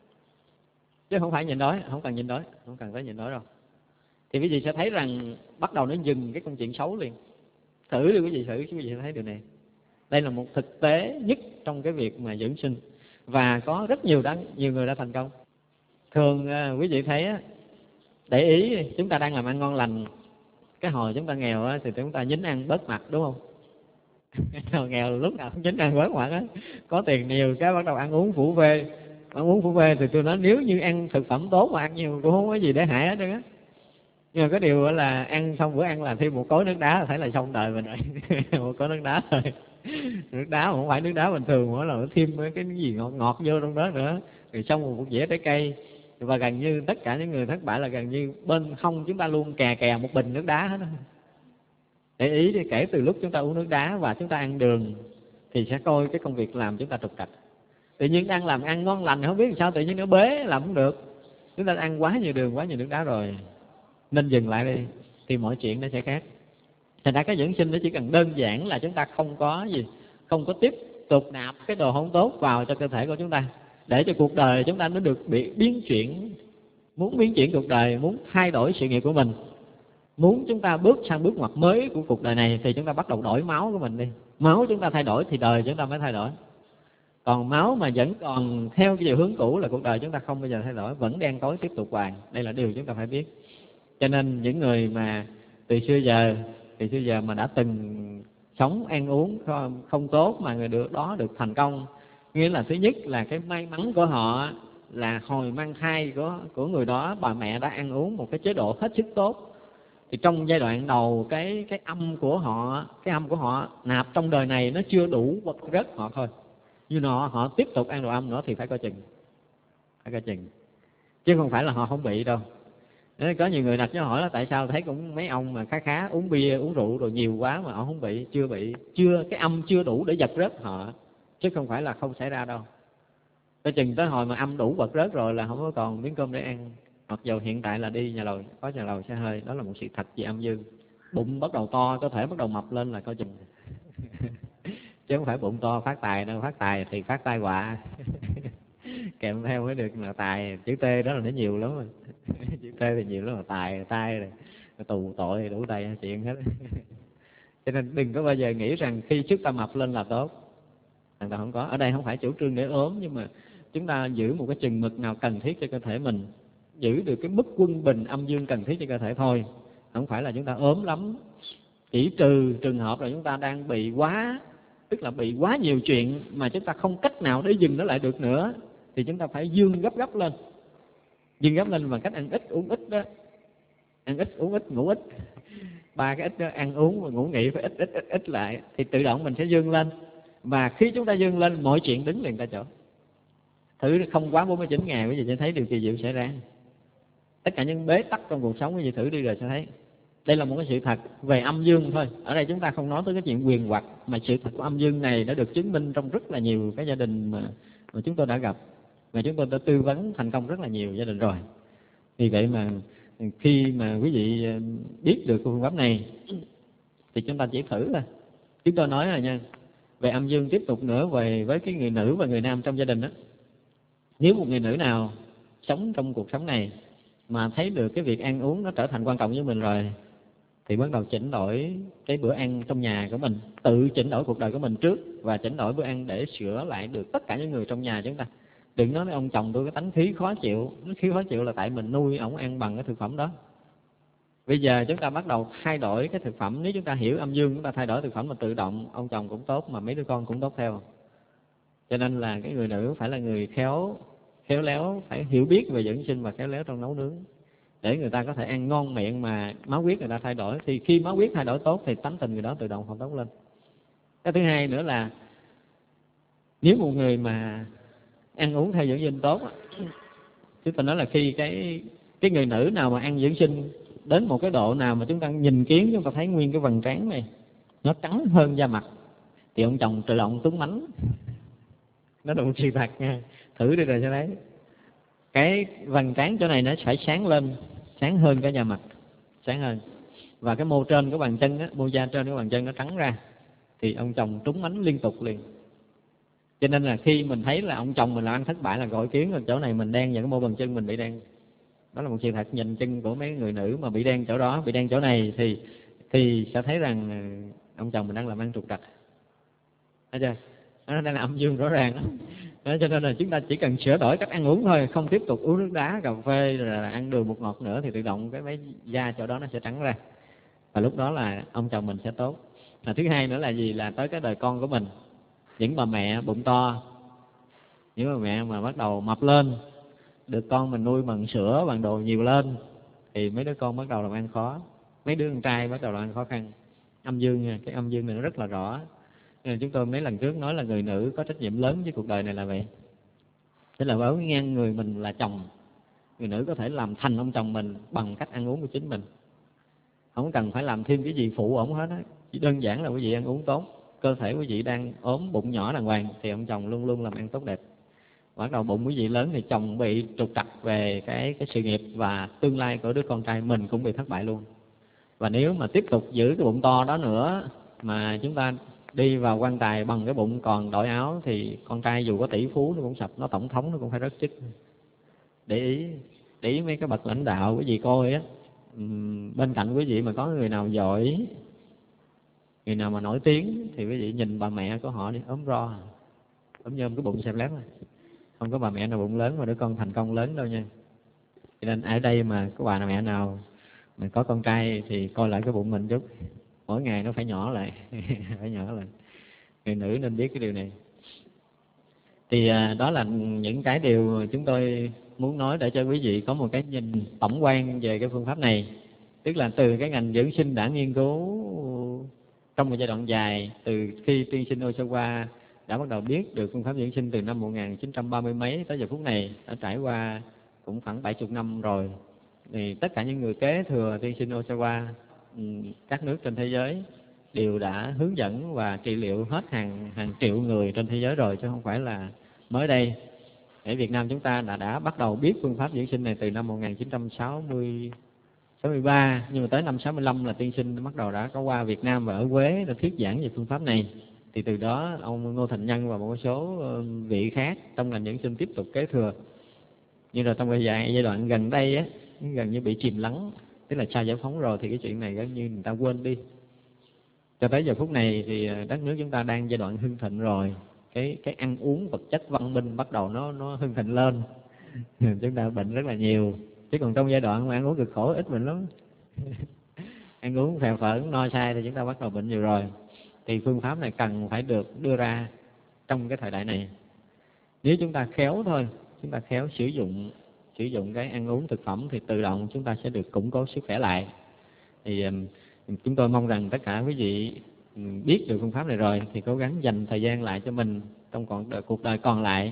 Chứ không phải nhịn đói, không cần nhịn đói, không cần phải nhịn đói đâu. Thì quý vị sẽ thấy rằng bắt đầu nó dừng cái công chuyện xấu liền. Thử đi quý vị, thử quý vị sẽ thấy điều này. Đây là một thực tế nhất trong cái việc mà dưỡng sinh. Và có rất nhiều đã, nhiều người đã thành công. Thường quý vị thấy để ý chúng ta đang làm ăn ngon lành, cái hồi chúng ta nghèo thì chúng ta nhín ăn bớt mặt, đúng không? Hồi nghèo lúc nào cũng nhín ăn bớt mặt á. Có tiền nhiều cái bắt đầu ăn uống phủ phê. Ăn uống phủ phê thì tôi nói nếu như ăn thực phẩm tốt mà ăn nhiều cũng không có gì để hại hết trơn á. Nhưng mà cái điều là ăn xong bữa ăn là thêm một cối nước đá là thấy là xong đời mình rồi. Một cối nước đá thôi. Nước đá mà không phải nước đá bình thường, mà là thêm cái gì ngọt ngọt vô trong đó nữa. Rồi xong một dĩa trái cây. Và gần như tất cả những người thất bại là gần như bên hông chúng ta luôn kè kè một bình nước đá hết đó. Để ý thì kể từ lúc chúng ta uống nước đá và chúng ta ăn đường thì sẽ coi cái công việc làm chúng ta trục trặc. Tự nhiên đang làm ăn ngon lành không biết làm sao tự nhiên nó bế làm không được. Chúng ta ăn quá nhiều đường, quá nhiều nước đá rồi, nên dừng lại đi thì mọi chuyện nó sẽ khác. Thành ra cái dưỡng sinh nó chỉ cần đơn giản là chúng ta không có gì, không có tiếp tục nạp cái đồ không tốt vào cho cơ thể của chúng ta, để cho cuộc đời chúng ta nó được bị biến chuyển muốn biến chuyển cuộc đời, muốn thay đổi sự nghiệp của mình, muốn chúng ta bước sang bước ngoặt mới của cuộc đời này, thì chúng ta bắt đầu đổi máu của mình đi. Máu chúng ta thay đổi thì đời chúng ta mới thay đổi. Còn máu mà vẫn còn theo cái chiều hướng cũ là cuộc đời chúng ta không bao giờ thay đổi, vẫn đen tối tiếp tục hoài. Đây là điều chúng ta phải biết. Cho nên những người mà từ xưa giờ từ xưa giờ mà đã từng sống ăn uống không, không tốt mà người được đó được thành công, nghĩa là thứ nhất là cái may mắn của họ là hồi mang thai của của người đó, bà mẹ đã ăn uống một cái chế độ hết sức tốt. Thì trong giai đoạn đầu cái cái âm của họ, cái âm của họ nạp trong đời này nó chưa đủ vật rất họ thôi. Nhưng họ họ tiếp tục ăn đồ âm nữa thì phải coi chừng, phải coi chừng, chứ không phải là họ không bị đâu. Nên có nhiều người đặt cho hỏi là tại sao thấy cũng mấy ông mà khá khá uống bia uống rượu rồi nhiều quá mà họ không bị, chưa bị, chưa cái âm chưa đủ để giật rớt họ, chứ không phải là không xảy ra đâu. Coi chừng tới hồi mà âm đủ vật rớt rồi là không có còn miếng cơm để ăn. Mặc dù hiện tại là đi nhà lầu, có nhà lầu xe hơi, đó là một sự thật về âm dương. Bụng bắt đầu to, cơ thể bắt đầu mập lên là coi chừng. Chứ không phải bụng to phát tài đâu, phát tài thì phát tai họa. Kèm theo mới được là tài, chữ T đó là nó nhiều lắm rồi. Chữ T thì nhiều lắm là tài, tai rồi, tù tội đủ đầy chuyện hết. Cho nên đừng có bao giờ nghĩ rằng khi sức ta mập lên là tốt. Thằng ta không có. Ở đây không phải chủ trương để ốm, nhưng mà chúng ta giữ một cái chừng mực nào cần thiết cho cơ thể mình, giữ được cái mức quân bình âm dương cần thiết cho cơ thể thôi. Không phải là chúng ta ốm lắm. Chỉ trừ trường hợp là chúng ta đang bị quá, tức là bị quá nhiều chuyện mà chúng ta không cách nào để dừng nó lại được nữa, thì chúng ta phải dương gấp gấp lên. Dương gấp lên bằng cách ăn ít uống ít đó. Ăn ít uống ít ngủ ít. Ba cái ít đó, ăn uống và ngủ nghỉ phải ít ít ít ít lại, thì tự động mình sẽ dương lên. Và khi chúng ta dương lên, mọi chuyện đứng liền tại chỗ. Thử không quá bốn mươi chín ngày quý vị sẽ thấy điều kỳ diệu xảy ra. Tất cả những bế tắc trong cuộc sống quý vị thử đi rồi sẽ thấy. Đây là một cái sự thật về âm dương thôi. Ở đây chúng ta không nói tới cái chuyện quyền hoặc, mà sự thật của âm dương này đã được chứng minh trong rất là nhiều cái gia đình mà, mà chúng tôi đã gặp, và chúng tôi đã tư vấn thành công rất là nhiều gia đình rồi. Vì vậy mà khi mà quý vị biết được phương pháp này thì chúng ta chỉ thử thôi. Chúng tôi nói rồi nha, về âm dương tiếp tục nữa về với cái người nữ và người nam trong gia đình đó. Nếu một người nữ nào sống trong cuộc sống này mà thấy được cái việc ăn uống nó trở thành quan trọng với mình rồi, thì bắt đầu chỉnh đổi cái bữa ăn trong nhà của mình, tự chỉnh đổi cuộc đời của mình trước và chỉnh đổi bữa ăn để sửa lại được tất cả những người trong nhà chúng ta. Đừng nói với ông chồng tôi cái tánh khí khó chịu, nó khí khó chịu là tại mình nuôi ổng ăn bằng cái thực phẩm đó. Bây giờ chúng ta bắt đầu thay đổi cái thực phẩm, nếu chúng ta hiểu âm dương chúng ta thay đổi thực phẩm mà tự động ông chồng cũng tốt mà mấy đứa con cũng tốt theo. Cho nên là cái người nữ phải là người khéo khéo léo, phải hiểu biết về dưỡng sinh và khéo léo trong nấu nướng, để người ta có thể ăn ngon miệng mà máu huyết người ta thay đổi. Thì khi máu huyết thay đổi tốt thì tánh tình người đó tự động họ tốt lên. Cái thứ hai nữa là nếu một người mà ăn uống theo dưỡng sinh tốt, chúng ta nói là khi cái cái người nữ nào mà ăn dưỡng sinh đến một cái độ nào mà chúng ta nhìn kiến chúng ta thấy nguyên cái vầng trán này nó trắng hơn da mặt, thì ông chồng tự động tuấn mánh. Nó là một sự thật nha, thử đi rồi cho thấy. Cái vầng trán chỗ này nó phải sáng lên, sáng hơn cái da mặt, sáng hơn. Và cái mô trên của bàn chân á, mô da trên của bàn chân nó trắng ra, thì ông chồng trúng mánh liên tục liền. Cho nên là khi mình thấy là ông chồng mình làm ăn thất bại là gọi kiến, là chỗ này mình đen và cái mô bàn chân mình bị đen. Đó là một sự thật nhìn chân của mấy người nữ mà bị đen chỗ đó, bị đen chỗ này thì thì sẽ thấy rằng ông chồng mình đang làm ăn trục trặc. Thấy chưa? Nó đang là âm dương rõ ràng đó. Đó, cho nên là chúng ta chỉ cần sửa đổi cách ăn uống thôi, không tiếp tục uống nước đá, cà phê rồi là ăn đường bột ngọt nữa, thì tự động cái mấy da chỗ đó nó sẽ trắng ra. Và lúc đó là ông chồng mình sẽ tốt. Và thứ hai nữa là gì? Là tới cái đời con của mình. Những bà mẹ bụng to, những bà mẹ mà bắt đầu mập lên, được con mình nuôi bằng sữa, bằng đồ nhiều lên, thì mấy đứa con bắt đầu làm ăn khó. Mấy đứa con trai bắt đầu làm ăn khó khăn. Âm dương nha, cái âm dương này nó rất là rõ. Nên chúng tôi mấy lần trước nói là người nữ có trách nhiệm lớn với cuộc đời này là vậy. Tức là với ngang người mình là chồng, người nữ có thể làm thành ông chồng mình bằng cách ăn uống của chính mình. Không cần phải làm thêm cái gì phụ ổng hết á. Chỉ đơn giản là quý vị ăn uống tốt, cơ thể quý vị đang ốm, bụng nhỏ đàng hoàng, thì ông chồng luôn luôn làm ăn tốt đẹp. Bắt đầu bụng quý vị lớn thì chồng bị trục trặc về cái cái sự nghiệp, và tương lai của đứa con trai mình cũng bị thất bại luôn. Và nếu mà tiếp tục giữ cái bụng to đó nữa mà chúng ta đi vào quan tài bằng cái bụng còn đội áo, thì con trai dù có tỷ phú nó cũng sập, nó tổng thống nó cũng phải rớt chức. Để ý, để ý mấy cái bậc lãnh đạo quý vị coi á, bên cạnh quý vị mà có người nào giỏi, người nào mà nổi tiếng thì quý vị nhìn bà mẹ của họ đi, ốm ro, ốm nhôm cái bụng xẹp lép, không có bà mẹ nào bụng lớn mà đứa con thành công lớn đâu nha. Cho nên ở đây mà có bà mẹ nào mà có con trai thì coi lại cái bụng mình chút, mỗi ngày nó phải nhỏ lại, phải nhỏ lại. Người nữ nên biết cái điều này. Thì à, đó là những cái điều chúng tôi muốn nói để cho quý vị có một cái nhìn tổng quan về cái phương pháp này. Tức là từ cái ngành dưỡng sinh đã nghiên cứu trong một giai đoạn dài, từ khi tiên sinh Osawa đã bắt đầu biết được phương pháp dưỡng sinh từ năm một nghìn chín trăm ba mươi mấy tới giờ phút này, đã trải qua cũng khoảng bảy mươi năm rồi. Thì tất cả những người kế thừa tiên sinh Osawa, các nước trên thế giới đều đã hướng dẫn và trị liệu hết hàng hàng triệu người trên thế giới rồi, chứ không phải là mới đây. Ở Việt Nam chúng ta đã đã bắt đầu biết phương pháp dưỡng sinh này từ năm một nghìn chín trăm sáu mươi, sáu mươi ba, nhưng mà tới năm sáu mươi lăm là tiên sinh bắt đầu đã có qua Việt Nam và ở Huế đã thuyết giảng về phương pháp này. Thì từ đó ông Ngô Thành Nhân và một số vị khác trong ngành dưỡng sinh tiếp tục kế thừa. Nhưng rồi trong giai giai đoạn gần đây á, gần như bị chìm lắng, tức là sau giải phóng rồi thì cái chuyện này gần như người ta quên đi. Cho tới giờ phút này thì đất nước chúng ta đang giai đoạn hưng thịnh rồi, cái cái ăn uống vật chất văn minh bắt đầu nó nó hưng thịnh lên. Chúng ta bệnh rất là nhiều, chứ còn trong giai đoạn mà ăn uống cực khổ ít bệnh lắm. Ăn uống phèo phởn no say thì chúng ta bắt đầu bệnh nhiều rồi. Thì phương pháp này cần phải được đưa ra trong cái thời đại này. Nếu chúng ta khéo thôi, chúng ta khéo sử dụng sử dụng cái ăn uống thực phẩm thì tự động chúng ta sẽ được củng cố sức khỏe lại. Thì chúng tôi mong rằng tất cả quý vị biết được phương pháp này rồi thì cố gắng dành thời gian lại cho mình trong còn đời, cuộc đời còn lại.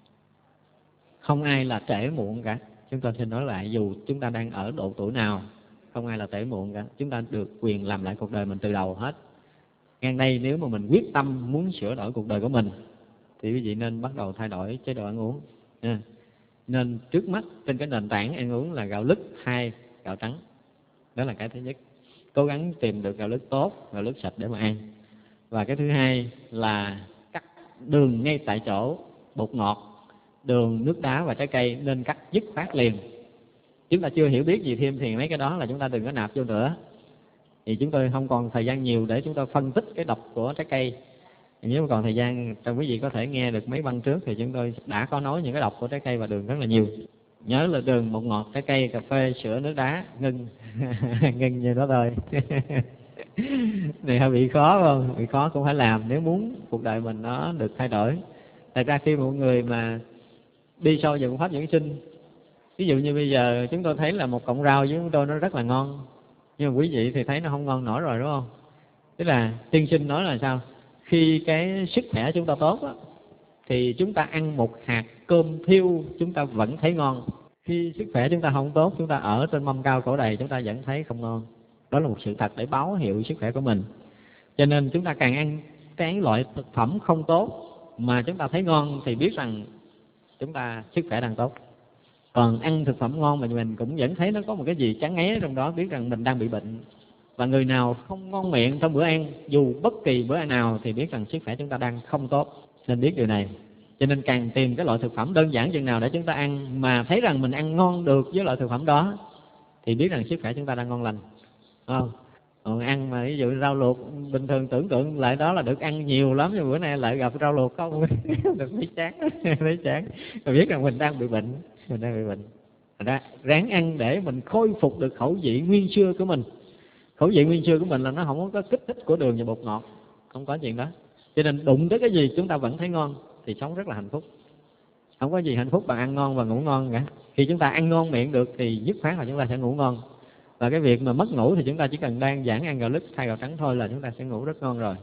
Không ai là trễ muộn cả. Chúng tôi xin nói lại, dù chúng ta đang ở độ tuổi nào, không ai là trễ muộn cả. Chúng ta được quyền làm lại cuộc đời mình từ đầu hết. Ngang đây nếu mà mình quyết tâm muốn sửa đổi cuộc đời của mình thì quý vị nên bắt đầu thay đổi chế độ ăn uống. À, nên trước mắt trên cái nền tảng ăn uống là gạo lứt hay gạo trắng. Đó là cái thứ nhất. Cố gắng tìm được gạo lứt tốt, gạo lứt sạch để mà ăn. Và cái thứ hai là cắt đường ngay tại chỗ, bột ngọt, đường, nước đá và trái cây nên cắt dứt khoát liền. Chúng ta chưa hiểu biết gì thêm thì mấy cái đó là chúng ta đừng có nạp vô nữa. Thì chúng tôi không còn thời gian nhiều để chúng ta phân tích cái độc của trái cây. Nếu mà còn thời gian, trong quý vị có thể nghe được mấy băng trước thì chúng tôi đã có nói những cái độc của trái cây và đường rất là nhiều. Nhớ là đường, bột ngọt, trái cây, cà phê, sữa, nước đá, ngưng. Ngưng như đó thôi. Này hơi bị khó không? Bị khó cũng phải làm nếu muốn cuộc đời mình nó được thay đổi. Thật ra khi một người mà đi sâu vào phương pháp dưỡng sinh, ví dụ như bây giờ chúng tôi thấy là một cọng rau với chúng tôi nó rất là ngon, nhưng mà quý vị thì thấy nó không ngon nổi rồi đúng không? Tức là tiên sinh nói là sao? Khi cái sức khỏe chúng ta tốt á, thì chúng ta ăn một hạt cơm thiêu chúng ta vẫn thấy ngon. Khi sức khỏe chúng ta không tốt, chúng ta ở trên mâm cao cổ đầy chúng ta vẫn thấy không ngon. Đó là một sự thật để báo hiệu sức khỏe của mình. Cho nên chúng ta càng ăn cái loại thực phẩm không tốt mà chúng ta thấy ngon thì biết rằng chúng ta sức khỏe đang tốt. Còn ăn thực phẩm ngon mà mình cũng vẫn thấy nó có một cái gì chán ngấy trong đó, biết rằng mình đang bị bệnh. Và người nào không ngon miệng trong bữa ăn, dù bất kỳ bữa ăn nào, thì biết rằng sức khỏe chúng ta đang không tốt. Nên biết điều này. Cho nên càng tìm cái loại thực phẩm đơn giản chừng nào để chúng ta ăn mà thấy rằng mình ăn ngon được với loại thực phẩm đó thì biết rằng sức khỏe chúng ta đang ngon lành. Không? Còn ăn mà ví dụ rau luộc bình thường tưởng tượng lại đó là được ăn nhiều lắm, nhưng bữa nay lại gặp rau luộc không được thấy chán, thấy chán. Rồi biết rằng mình đang bị bệnh, mình đang bị bệnh. Ra ráng ăn để mình khôi phục được khẩu vị nguyên xưa của mình. Khẩu vị nguyên xưa của mình là nó không có kích thích của đường và bột ngọt, không có chuyện đó. Cho nên đụng tới cái gì chúng ta vẫn thấy ngon thì sống rất là hạnh phúc. Không có gì hạnh phúc bằng ăn ngon và ngủ ngon cả. Khi chúng ta ăn ngon miệng được thì dứt khoát là chúng ta sẽ ngủ ngon. Và cái việc mà mất ngủ thì chúng ta chỉ cần đơn giản ăn gạo lứt thay gạo trắng thôi là chúng ta sẽ ngủ rất ngon rồi.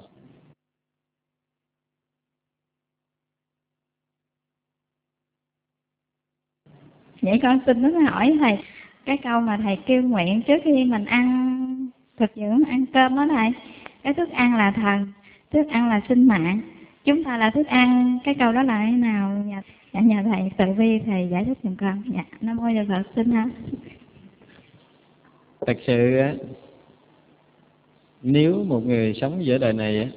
Vậy con xin nó hỏi thầy, cái câu mà thầy kêu nguyện trước khi mình ăn thực dưỡng, ăn cơm đó thầy, cái thức ăn là thần, thức ăn là sinh mạng, chúng ta là thức ăn, cái câu đó là thế nào? Dạ, dạ nhờ thầy từ bi thầy giải thích giùm con. Dạ, Nam mô Phật xin ha. Thật sự nếu một người sống giữa đời này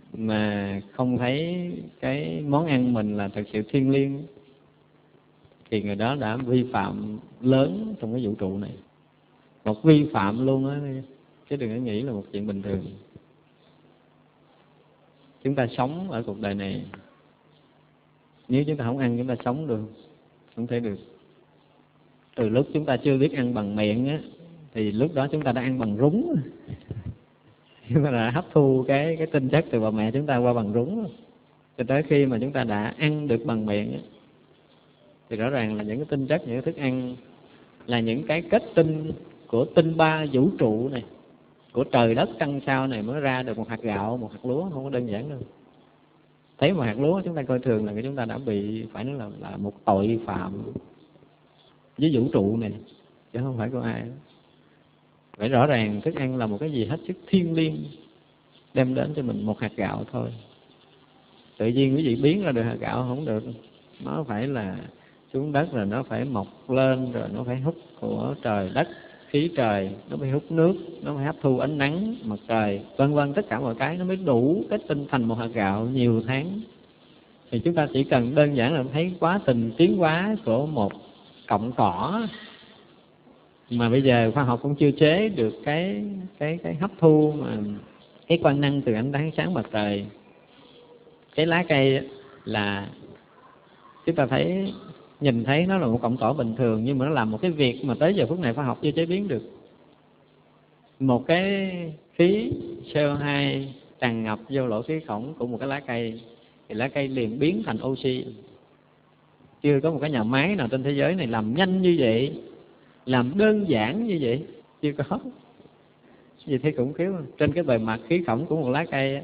mà không thấy cái món ăn mình là thật sự thiêng liêng thì người đó đã vi phạm lớn trong cái vũ trụ này. Một vi phạm luôn á, chứ đừng có nghĩ là một chuyện bình thường. Chúng ta sống ở cuộc đời này, nếu chúng ta không ăn chúng ta sống được, không thể được. Từ lúc chúng ta chưa biết ăn bằng miệng á, thì lúc đó chúng ta đã ăn bằng rúng. Chúng ta đã hấp thu cái cái tinh chất từ bà mẹ chúng ta qua bằng rúng. Cho tới khi mà chúng ta đã ăn được bằng miệng á, thì rõ ràng là những cái tinh chất, những cái thức ăn là những cái kết tinh của tinh ba vũ trụ này, của trời đất trăng sao này mới ra được một hạt gạo, một hạt lúa, không có đơn giản đâu. Thấy một hạt lúa chúng ta coi thường là cái chúng ta đã bị, phải nói là, là một tội phạm với vũ trụ này, chứ không phải của ai. Vậy rõ ràng thức ăn là một cái gì hết sức thiêng liêng, đem đến cho mình một hạt gạo thôi. Tự nhiên quý vị biến ra được hạt gạo không được, nó phải là xuống đất rồi nó phải mọc lên, rồi nó phải hút của trời đất, khí trời, nó phải hút nước, nó phải hấp thu ánh nắng mặt trời, vân vân, tất cả mọi cái nó mới đủ kết tinh thành một hạt gạo nhiều tháng. Thì chúng ta chỉ cần đơn giản là thấy quá trình tiến hóa của một cọng cỏ mà bây giờ khoa học cũng chưa chế được cái cái cái hấp thu mà cái quang năng từ ánh ánh sáng mặt trời. Cái lá cây là chúng ta thấy, nhìn thấy nó là một cọng cỏ bình thường, nhưng mà nó làm một cái việc mà tới giờ phút này khoa học chưa chế biến được. Một cái khí xê o hai tràn ngập vô lỗ khí khổng của một cái lá cây, thì lá cây liền biến thành oxy. Chưa có một cái nhà máy nào trên thế giới này làm nhanh như vậy, làm đơn giản như vậy, chưa có. Gì thấy khủng khiếp không? Trên cái bề mặt khí khổng của một lá cây,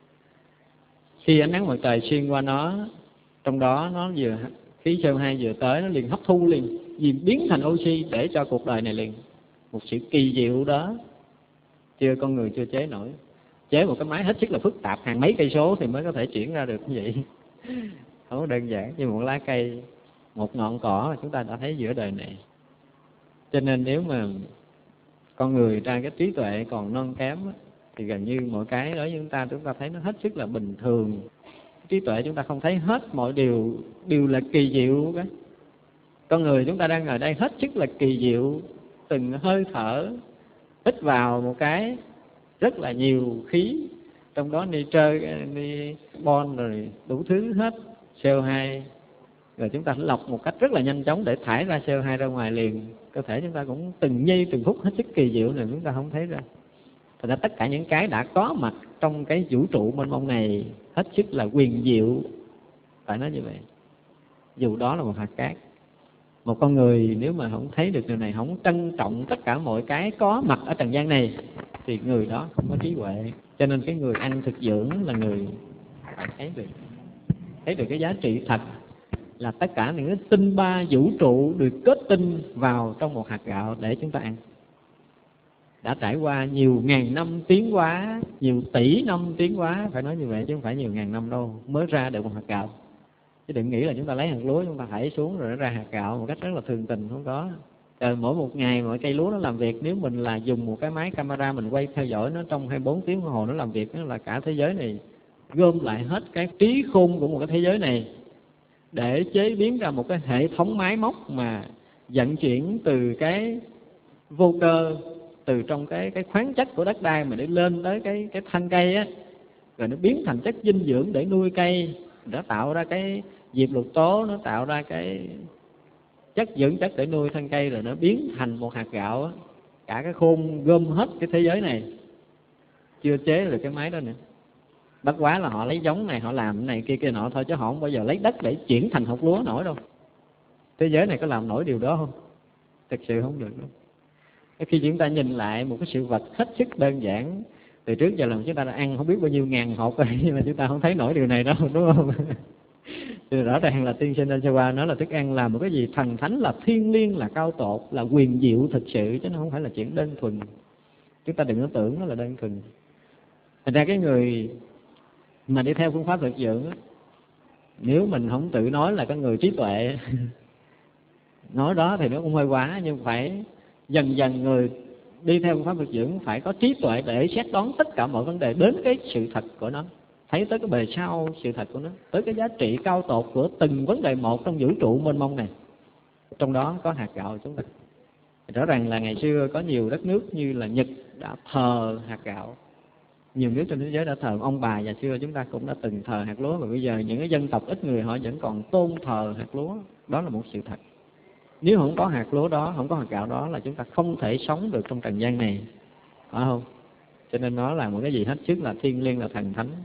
khi ánh nắng mặt trời xuyên qua nó, trong đó nó vừa khí xê o hai vừa tới, nó liền hấp thu liền, liền biến thành oxy để cho cuộc đời này liền. Một sự kỳ diệu đó, chưa con người chưa chế nổi. Chế một cái máy hết sức là phức tạp, hàng mấy cây số thì mới có thể chuyển ra được như vậy. Không có đơn giản như một lá cây, một ngọn cỏ mà chúng ta đã thấy giữa đời này. Cho nên nếu mà con người ra cái trí tuệ còn non kém thì gần như mọi cái đối với chúng ta, chúng ta thấy nó hết sức là bình thường. Trí tuệ chúng ta không thấy hết mọi điều đều là kỳ diệu cái. Con người chúng ta đang ở đây hết sức là kỳ diệu, từng hơi thở hít vào một cái rất là nhiều khí, trong đó nitơ, nitron rồi đủ thứ hết, xê o hai, rồi chúng ta lọc một cách rất là nhanh chóng để thải ra xê o hai ra ngoài liền. Cơ thể chúng ta cũng từng giây từng phút hết sức kỳ diệu này chúng ta không thấy ra. Thật ra tất cả những cái đã có mặt trong cái vũ trụ mênh mông này hết sức là quyền diệu, phải nói như vậy. Dù đó là một hạt cát. Một con người nếu mà không thấy được điều này, không trân trọng tất cả mọi cái có mặt ở trần gian này, thì người đó không có trí huệ. Cho nên cái người ăn thực dưỡng là người phải thấy được, thấy được cái giá trị thật là tất cả những cái tinh ba vũ trụ được kết tinh vào trong một hạt gạo để chúng ta ăn. Đã trải qua nhiều ngàn năm tiến hóa, nhiều tỷ năm tiến hóa, phải nói như vậy chứ không phải nhiều ngàn năm đâu, mới ra được một hạt gạo. Chứ đừng nghĩ là chúng ta lấy hạt lúa chúng ta thảy xuống rồi nó ra hạt gạo một cách rất là thường tình, không có. Rồi mỗi một ngày mỗi cây lúa nó làm việc, nếu mình là dùng một cái máy camera mình quay theo dõi nó trong hai mươi bốn tiếng đồng hồ nó làm việc, nó là cả thế giới này gom lại hết cái trí khôn của một cái thế giới này để chế biến ra một cái hệ thống máy móc mà vận chuyển từ cái vô cơ, từ trong cái cái khoáng chất của đất đai mà để lên tới cái cái thân cây á, rồi nó biến thành chất dinh dưỡng để nuôi cây, nó tạo ra cái diệp lục tố, nó tạo ra cái chất dưỡng chất để nuôi thân cây, rồi nó biến thành một hạt gạo á. Cả cái khôn gom hết cái thế giới này, chưa chế được cái máy đó nữa. Bất quá là họ lấy giống này, họ làm cái này kia kia nọ thôi, chứ họ không bao giờ lấy đất để chuyển thành hột lúa nổi đâu. Thế giới này có làm nổi điều đó không? Thực sự không được đâu. Khi chúng ta nhìn lại một cái sự vật hết sức đơn giản, từ trước giờ là chúng ta đã ăn không biết bao nhiêu ngàn hột rồi, nhưng mà chúng ta không thấy nổi điều này đâu, đúng không? Thì rõ ràng là tiên sinh Achawa nói là thức ăn là một cái gì thần thánh, là thiêng liêng, là cao tột, là quyền diệu thực sự, chứ nó không phải là chuyện đơn thuần. Chúng ta đừng có tưởng nó là đơn thuần. Thành ra cái người mà đi theo phương pháp thực dưỡng, nếu mình không tự nói là cái người trí tuệ, nói đó thì nó cũng hơi quá, nhưng phải dần dần người đi theo phương pháp thực dưỡng phải có trí tuệ để xét đoán tất cả mọi vấn đề đến cái sự thật của nó, thấy tới cái bề sau sự thật của nó, tới cái giá trị cao tột của từng vấn đề một trong vũ trụ mênh mông này. trong đó có hạt gạo của chúng ta. Rõ ràng là ngày xưa có nhiều đất nước như là Nhật đã thờ hạt gạo, nhiều nước trên thế giới đã thờ. Ông bà già xưa chúng ta cũng đã từng thờ hạt lúa, và bây giờ những cái dân tộc ít người họ vẫn còn tôn thờ hạt lúa. Đó là một sự thật. Nếu không có hạt lúa đó, không có hạt gạo đó là chúng ta không thể sống được trong trần gian này, phải không? Cho nên nó là một cái gì hết sức là thiêng liêng, là thần thánh.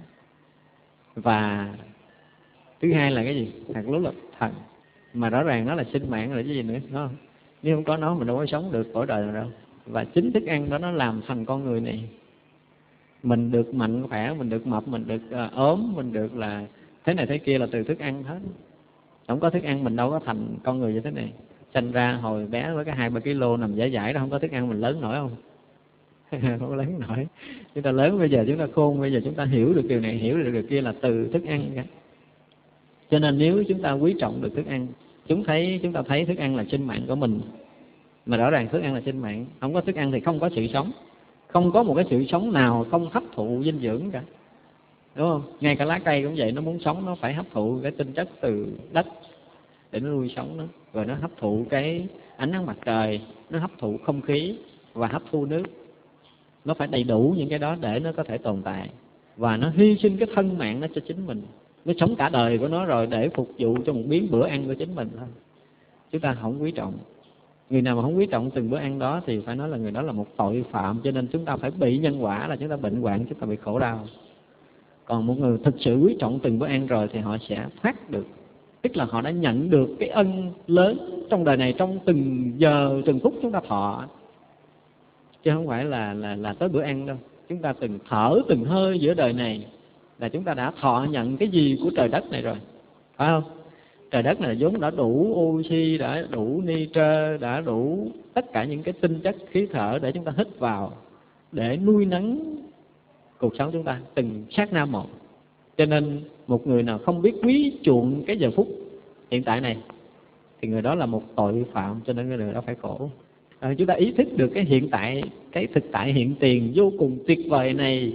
Và thứ hai là cái gì? Hạt lúa là thần, mà rõ ràng nó là sinh mạng, là cái gì nữa, đúng không? Nếu không có nó mình đâu có sống được cõi đời nào đâu. Và chính thức ăn đó nó làm thành con người này. Mình được mạnh khỏe, mình được mập, mình được uh, ốm, mình được là thế này thế kia là từ thức ăn hết. Không có thức ăn mình đâu có thành con người như thế này. Sinh ra hồi bé với cái hai ba kg nằm dãi dãi đó, không có thức ăn mình lớn nổi không? Không có lớn nổi. Chúng ta lớn bây giờ chúng ta khôn, bây giờ chúng ta hiểu được điều này, hiểu được điều kia là từ thức ăn cả. Cho nên nếu chúng ta quý trọng được thức ăn, chúng thấy chúng ta thấy thức ăn là sinh mạng của mình. Mà rõ ràng thức ăn là sinh mạng, không có thức ăn thì không có sự sống. Không có một cái sự sống nào không hấp thụ dinh dưỡng cả, đúng không? Ngay cả lá cây cũng vậy, nó muốn sống nó phải hấp thụ cái tinh chất từ đất để nó nuôi sống nó, rồi nó hấp thụ cái ánh nắng mặt trời, nó hấp thụ không khí và hấp thu nước. Nó phải đầy đủ những cái đó để nó có thể tồn tại, và nó hy sinh cái thân mạng nó cho chính mình. Nó sống cả đời của nó rồi để phục vụ cho một miếng bữa ăn của chính mình thôi. Chúng ta không quý trọng. Người nào mà không quý trọng từng bữa ăn đó thì phải nói là người đó là một tội phạm. Cho nên chúng ta phải bị nhân quả là chúng ta bệnh hoạn, chúng ta bị khổ đau. Còn một người thực sự quý trọng từng bữa ăn rồi thì họ sẽ thoát được. Tức là họ đã nhận được cái ân lớn trong đời này, trong từng giờ, từng phút chúng ta thọ. Chứ không phải là, là, là tới bữa ăn đâu. Chúng ta từng thở, từng hơi giữa đời này là chúng ta đã thọ nhận cái gì của trời đất này rồi, phải không? Trời đất này vốn đã đủ oxy, đã đủ nitơ, đã đủ tất cả những cái tinh chất khí thở để chúng ta hít vào, để nuôi nấng cuộc sống chúng ta từng sát na một. Cho nên một người nào không biết quý chuộng cái giờ phút hiện tại này thì người đó là một tội phạm, cho nên người đó phải khổ. À, chúng ta ý thức được cái hiện tại, cái thực tại hiện tiền vô cùng tuyệt vời này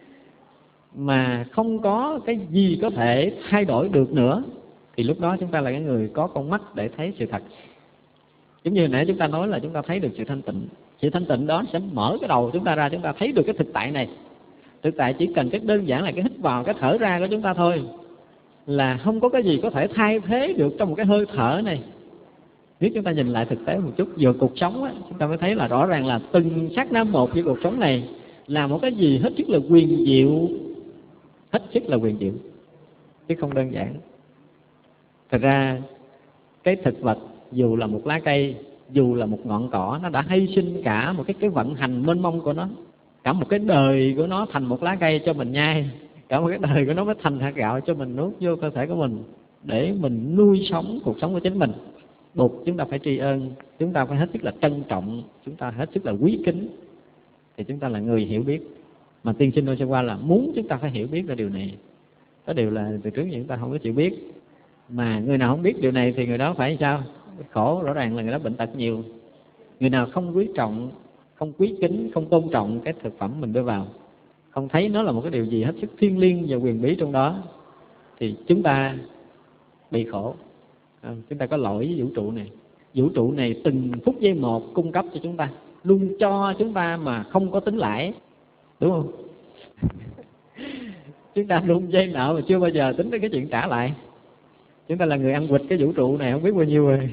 mà không có cái gì có thể thay đổi được nữa, thì lúc đó chúng ta là cái người có con mắt để thấy sự thật. Giống như hồi nãy chúng ta nói là chúng ta thấy được sự thanh tịnh. Sự thanh tịnh đó sẽ mở cái đầu chúng ta ra, chúng ta thấy được cái thực tại này. Thực tại chỉ cần cái đơn giản là cái hít vào, cái thở ra của chúng ta thôi, là không có cái gì có thể thay thế được trong một cái hơi thở này. Nếu chúng ta nhìn lại thực tế một chút về cuộc sống á, chúng ta mới thấy là rõ ràng là từng sát na một của cuộc sống này là một cái gì hết sức là quyền diệu, hết sức là quyền diệu, chứ không đơn giản. Thật ra cái thực vật dù là một lá cây, dù là một ngọn cỏ, nó đã hy sinh cả một cái cái vận hành mênh mông của nó, cả một cái đời của nó thành một lá cây cho mình nhai, cả một cái đời của nó mới thành hạt gạo cho mình nuốt vô cơ thể của mình, để mình nuôi sống cuộc sống của chính mình. Buộc chúng ta phải tri ân, chúng ta phải hết sức là trân trọng, chúng ta hết sức là quý kính, thì chúng ta là người hiểu biết. Mà tiên sinh Osawa là muốn chúng ta phải hiểu biết ra điều này. Có điều là từ trước chúng ta không có chịu biết. Mà người nào không biết điều này thì người đó phải sao? Khổ, rõ ràng là người đó bệnh tật nhiều. Người nào không quý trọng, không quý kính, không tôn trọng cái thực phẩm mình đưa vào, không thấy nó là một cái điều gì hết sức thiêng liêng và quyền bí trong đó, thì chúng ta bị khổ. À, chúng ta có lỗi với vũ trụ này. Vũ trụ này từng phút giây một cung cấp cho chúng ta, luôn cho chúng ta mà không có tính lãi, đúng không? Chúng ta luôn dây nợ mà chưa bao giờ tính đến cái chuyện trả lại. Chúng ta là người ăn quỵt cái vũ trụ này không biết bao nhiêu rồi.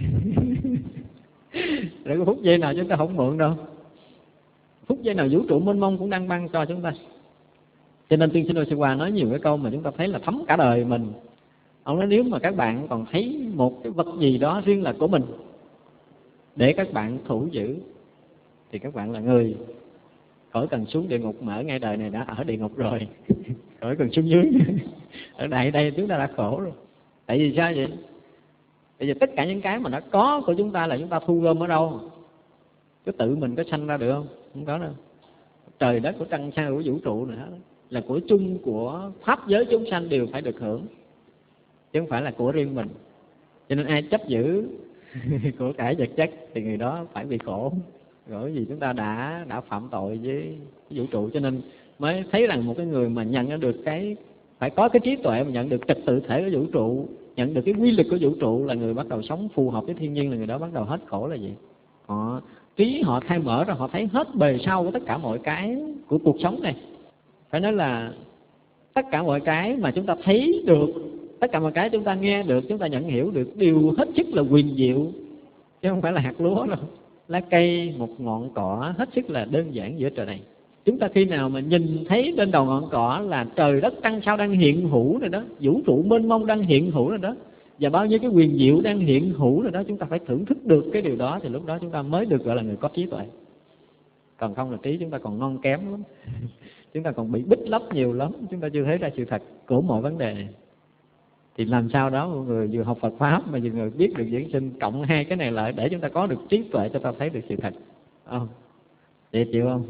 Rồi có phút giây nào chúng ta không mượn đâu. Phút giây nào vũ trụ mênh mông cũng đang ban cho chúng ta. Cho nên tiên sinh Osawa nói nhiều cái câu mà chúng ta thấy là thấm cả đời mình. Ông nói nếu mà các bạn còn thấy một cái vật gì đó riêng là của mình để các bạn thủ giữ, thì các bạn là người khỏi cần xuống địa ngục, mà ở ngay đời này đã ở địa ngục rồi. Khỏi cần xuống dưới. Ở đại đây chúng ta đã khổ rồi. Tại vì sao vậy? Tại vì tất cả những cái mà nó có của chúng ta là chúng ta thu gom ở đâu? Cái tự mình có sanh ra được không? Không có đâu. Trời đất của trăng sao của vũ trụ này hết là của chung của pháp giới chúng sanh đều phải được hưởng, chứ không phải là của riêng mình. Cho nên ai chấp giữ của cải vật chất thì người đó phải bị khổ. Rồi vì chúng ta đã đã phạm tội với vũ trụ, cho nên mới thấy rằng một cái người mà nhận được cái phải có cái trí tuệ mà nhận được trật tự thể của vũ trụ nhận được cái quy luật của vũ trụ là người bắt đầu sống phù hợp với thiên nhiên, là người đó bắt đầu hết khổ là gì? Họ trí họ khai mở ra, họ thấy hết bề sau của tất cả mọi cái của cuộc sống này. Phải nói là tất cả mọi cái mà chúng ta thấy được, tất cả mọi cái chúng ta nghe được, chúng ta nhận hiểu được đều hết sức là huyền diệu, chứ không phải là hạt lúa đâu, lá cây, một ngọn cỏ, hết sức là đơn giản giữa trời này. Chúng ta khi nào mà nhìn thấy trên đầu ngọn cỏ là trời đất trăng sao đang hiện hữu rồi đó, vũ trụ mênh mông đang hiện hữu rồi đó, và bao nhiêu cái huyền diệu đang hiện hữu rồi đó, chúng ta phải thưởng thức được cái điều đó thì lúc đó chúng ta mới được gọi là người có trí tuệ. Còn không là trí chúng ta còn non kém lắm. Chúng ta còn bị bích lấp nhiều lắm, chúng ta chưa thấy ra sự thật của mọi vấn đề này. Thì làm sao đó một người vừa học Phật Pháp mà vừa người biết được diễn sinh, cộng hai cái này lại để chúng ta có được trí tuệ cho ta thấy được sự thật. Không? Chị chịu không?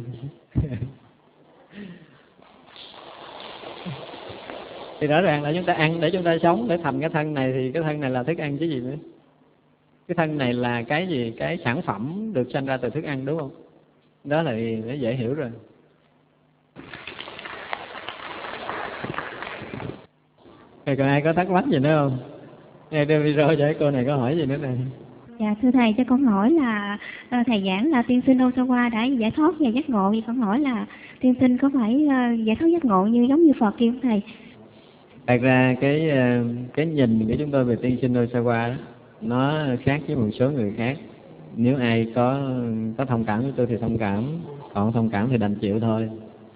Thì rõ ràng là chúng ta ăn để chúng ta sống, để thành cái thân này, thì cái thân này là thức ăn chứ gì nữa. Cái thân này là cái gì? Cái sản phẩm được sanh ra từ thức ăn, đúng không? Đó là để dễ hiểu rồi. Còn ai có thắc mắc gì nữa không? Nghe đưa video cho cô này có hỏi gì nữa này? Dạ thưa thầy, cho con hỏi là thầy giảng là tiên sinh Osawa đã giải thoát và giác ngộ, thì con hỏi là tiên sinh có phải giải thoát giác ngộ như giống như Phật kia không thầy? Thật ra cái cái nhìn của chúng tôi về tiên sinh Osawa đó, nó khác với một số người khác. Nếu ai có có thông cảm với tôi thì thông cảm, còn thông cảm thì đành chịu thôi.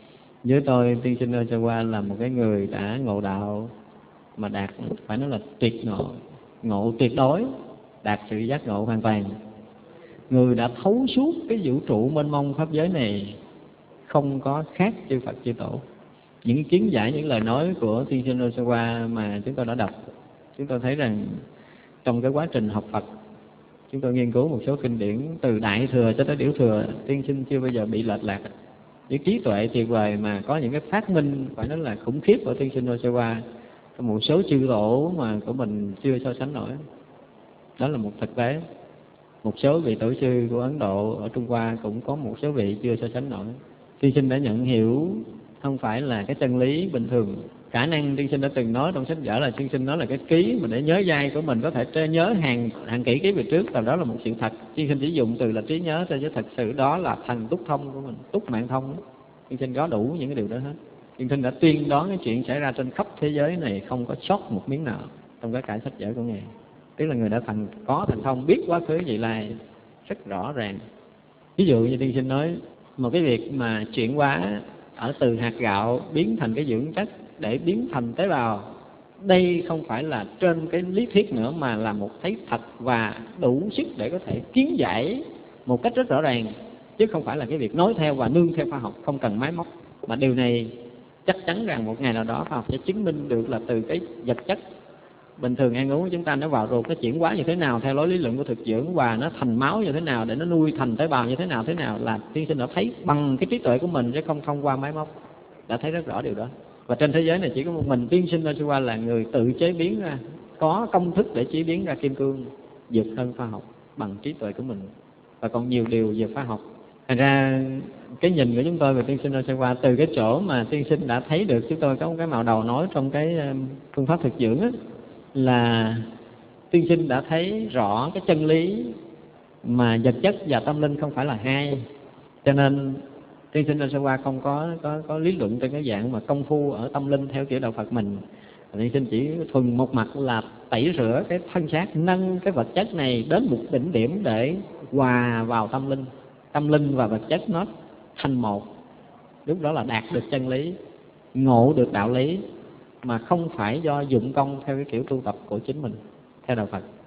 Với tôi, tiên sinh Osawa là một cái người đã ngộ đạo mà đạt, phải nói là tuyệt ngộ, ngộ tuyệt đối, đạt sự giác ngộ hoàn toàn. Người đã thấu suốt cái vũ trụ mênh mông pháp giới này, không có khác chư Phật chư Tổ. Những kiến giải, những lời nói của tiên sinh Osawa mà chúng tôi đã đọc, chúng tôi thấy rằng trong cái quá trình học Phật, chúng tôi nghiên cứu một số kinh điển từ Đại Thừa cho tới Tiểu Thừa, tiên sinh chưa bao giờ bị lệch lạc. Những trí tuệ tuyệt vời mà có những cái phát minh phải nói là khủng khiếp của tiên sinh Osawa, một số chư tổ mà của mình chưa so sánh nổi. Đó là một thực tế. Một số vị tổ sư của Ấn Độ, ở Trung Hoa cũng có một số vị chưa so sánh nổi. Tiên sinh đã nhận hiểu không phải là cái chân lý bình thường. Khả năng tiên sinh đã từng nói trong sách vở là tiên sinh nói là cái ký mà để nhớ dai của mình có thể nhớ hàng hàng kỷ ký về trước, là đó là một sự thật. Tiên sinh chỉ dùng từ là trí nhớ thôi, chứ thật sự đó là thần túc thông của mình, túc mạng thông. Tiên sinh có đủ những cái điều đó hết. Tiên sinh đã tuyên đoán cái chuyện xảy ra trên khắp thế giới này không có sót một miếng nào trong cái cả sách vở của Ngài. Tức là người đã thành có thành thông, biết quá khứ vị lai rất rõ ràng. Ví dụ như tiên sinh nói một cái việc mà chuyển hóa ở từ hạt gạo biến thành cái dưỡng chất để biến thành tế bào, đây không phải là trên cái lý thuyết nữa mà là một thấy thật và đủ sức để có thể kiến giải một cách rất rõ ràng, chứ không phải là cái việc nói theo và nương theo khoa học, không cần máy móc. Mà điều này chắc chắn rằng một ngày nào đó khoa học sẽ chứng minh được là từ cái vật chất bình thường ăn uống của chúng ta, nó vào ruột nó chuyển hóa như thế nào theo lối lý luận của thực dưỡng, và nó thành máu như thế nào để nó nuôi thành tế bào như thế nào thế nào là tiên sinh đã thấy bằng cái trí tuệ của mình chứ không thông qua máy móc, đã thấy rất rõ điều đó. Và trên thế giới này chỉ có một mình tiên sinh Osawa là người tự chế biến ra, có công thức để chế biến ra kim cương vượt hơn khoa học bằng trí tuệ của mình, và còn nhiều điều về khoa học. Thành ra cái nhìn của chúng tôi về tiên sinh Osawa từ cái chỗ mà tiên sinh đã thấy được, chúng tôi có một cái màu đầu nói trong cái phương pháp thực dưỡng á, là tiên sinh đã thấy rõ cái chân lý mà vật chất và tâm linh không phải là hai. Cho nên tiên sinh Osawa không có, có có lý luận trên cái dạng mà công phu ở tâm linh theo kiểu đạo Phật mình. Tiên sinh chỉ thuần một mặt là tẩy rửa cái thân xác, nâng cái vật chất này đến một đỉnh điểm để hòa vào tâm linh. Tâm linh và vật chất nó thành một, lúc đó là đạt được chân lý, ngộ được đạo lý, mà không phải do dụng công theo cái kiểu tu tập của chính mình theo đạo Phật.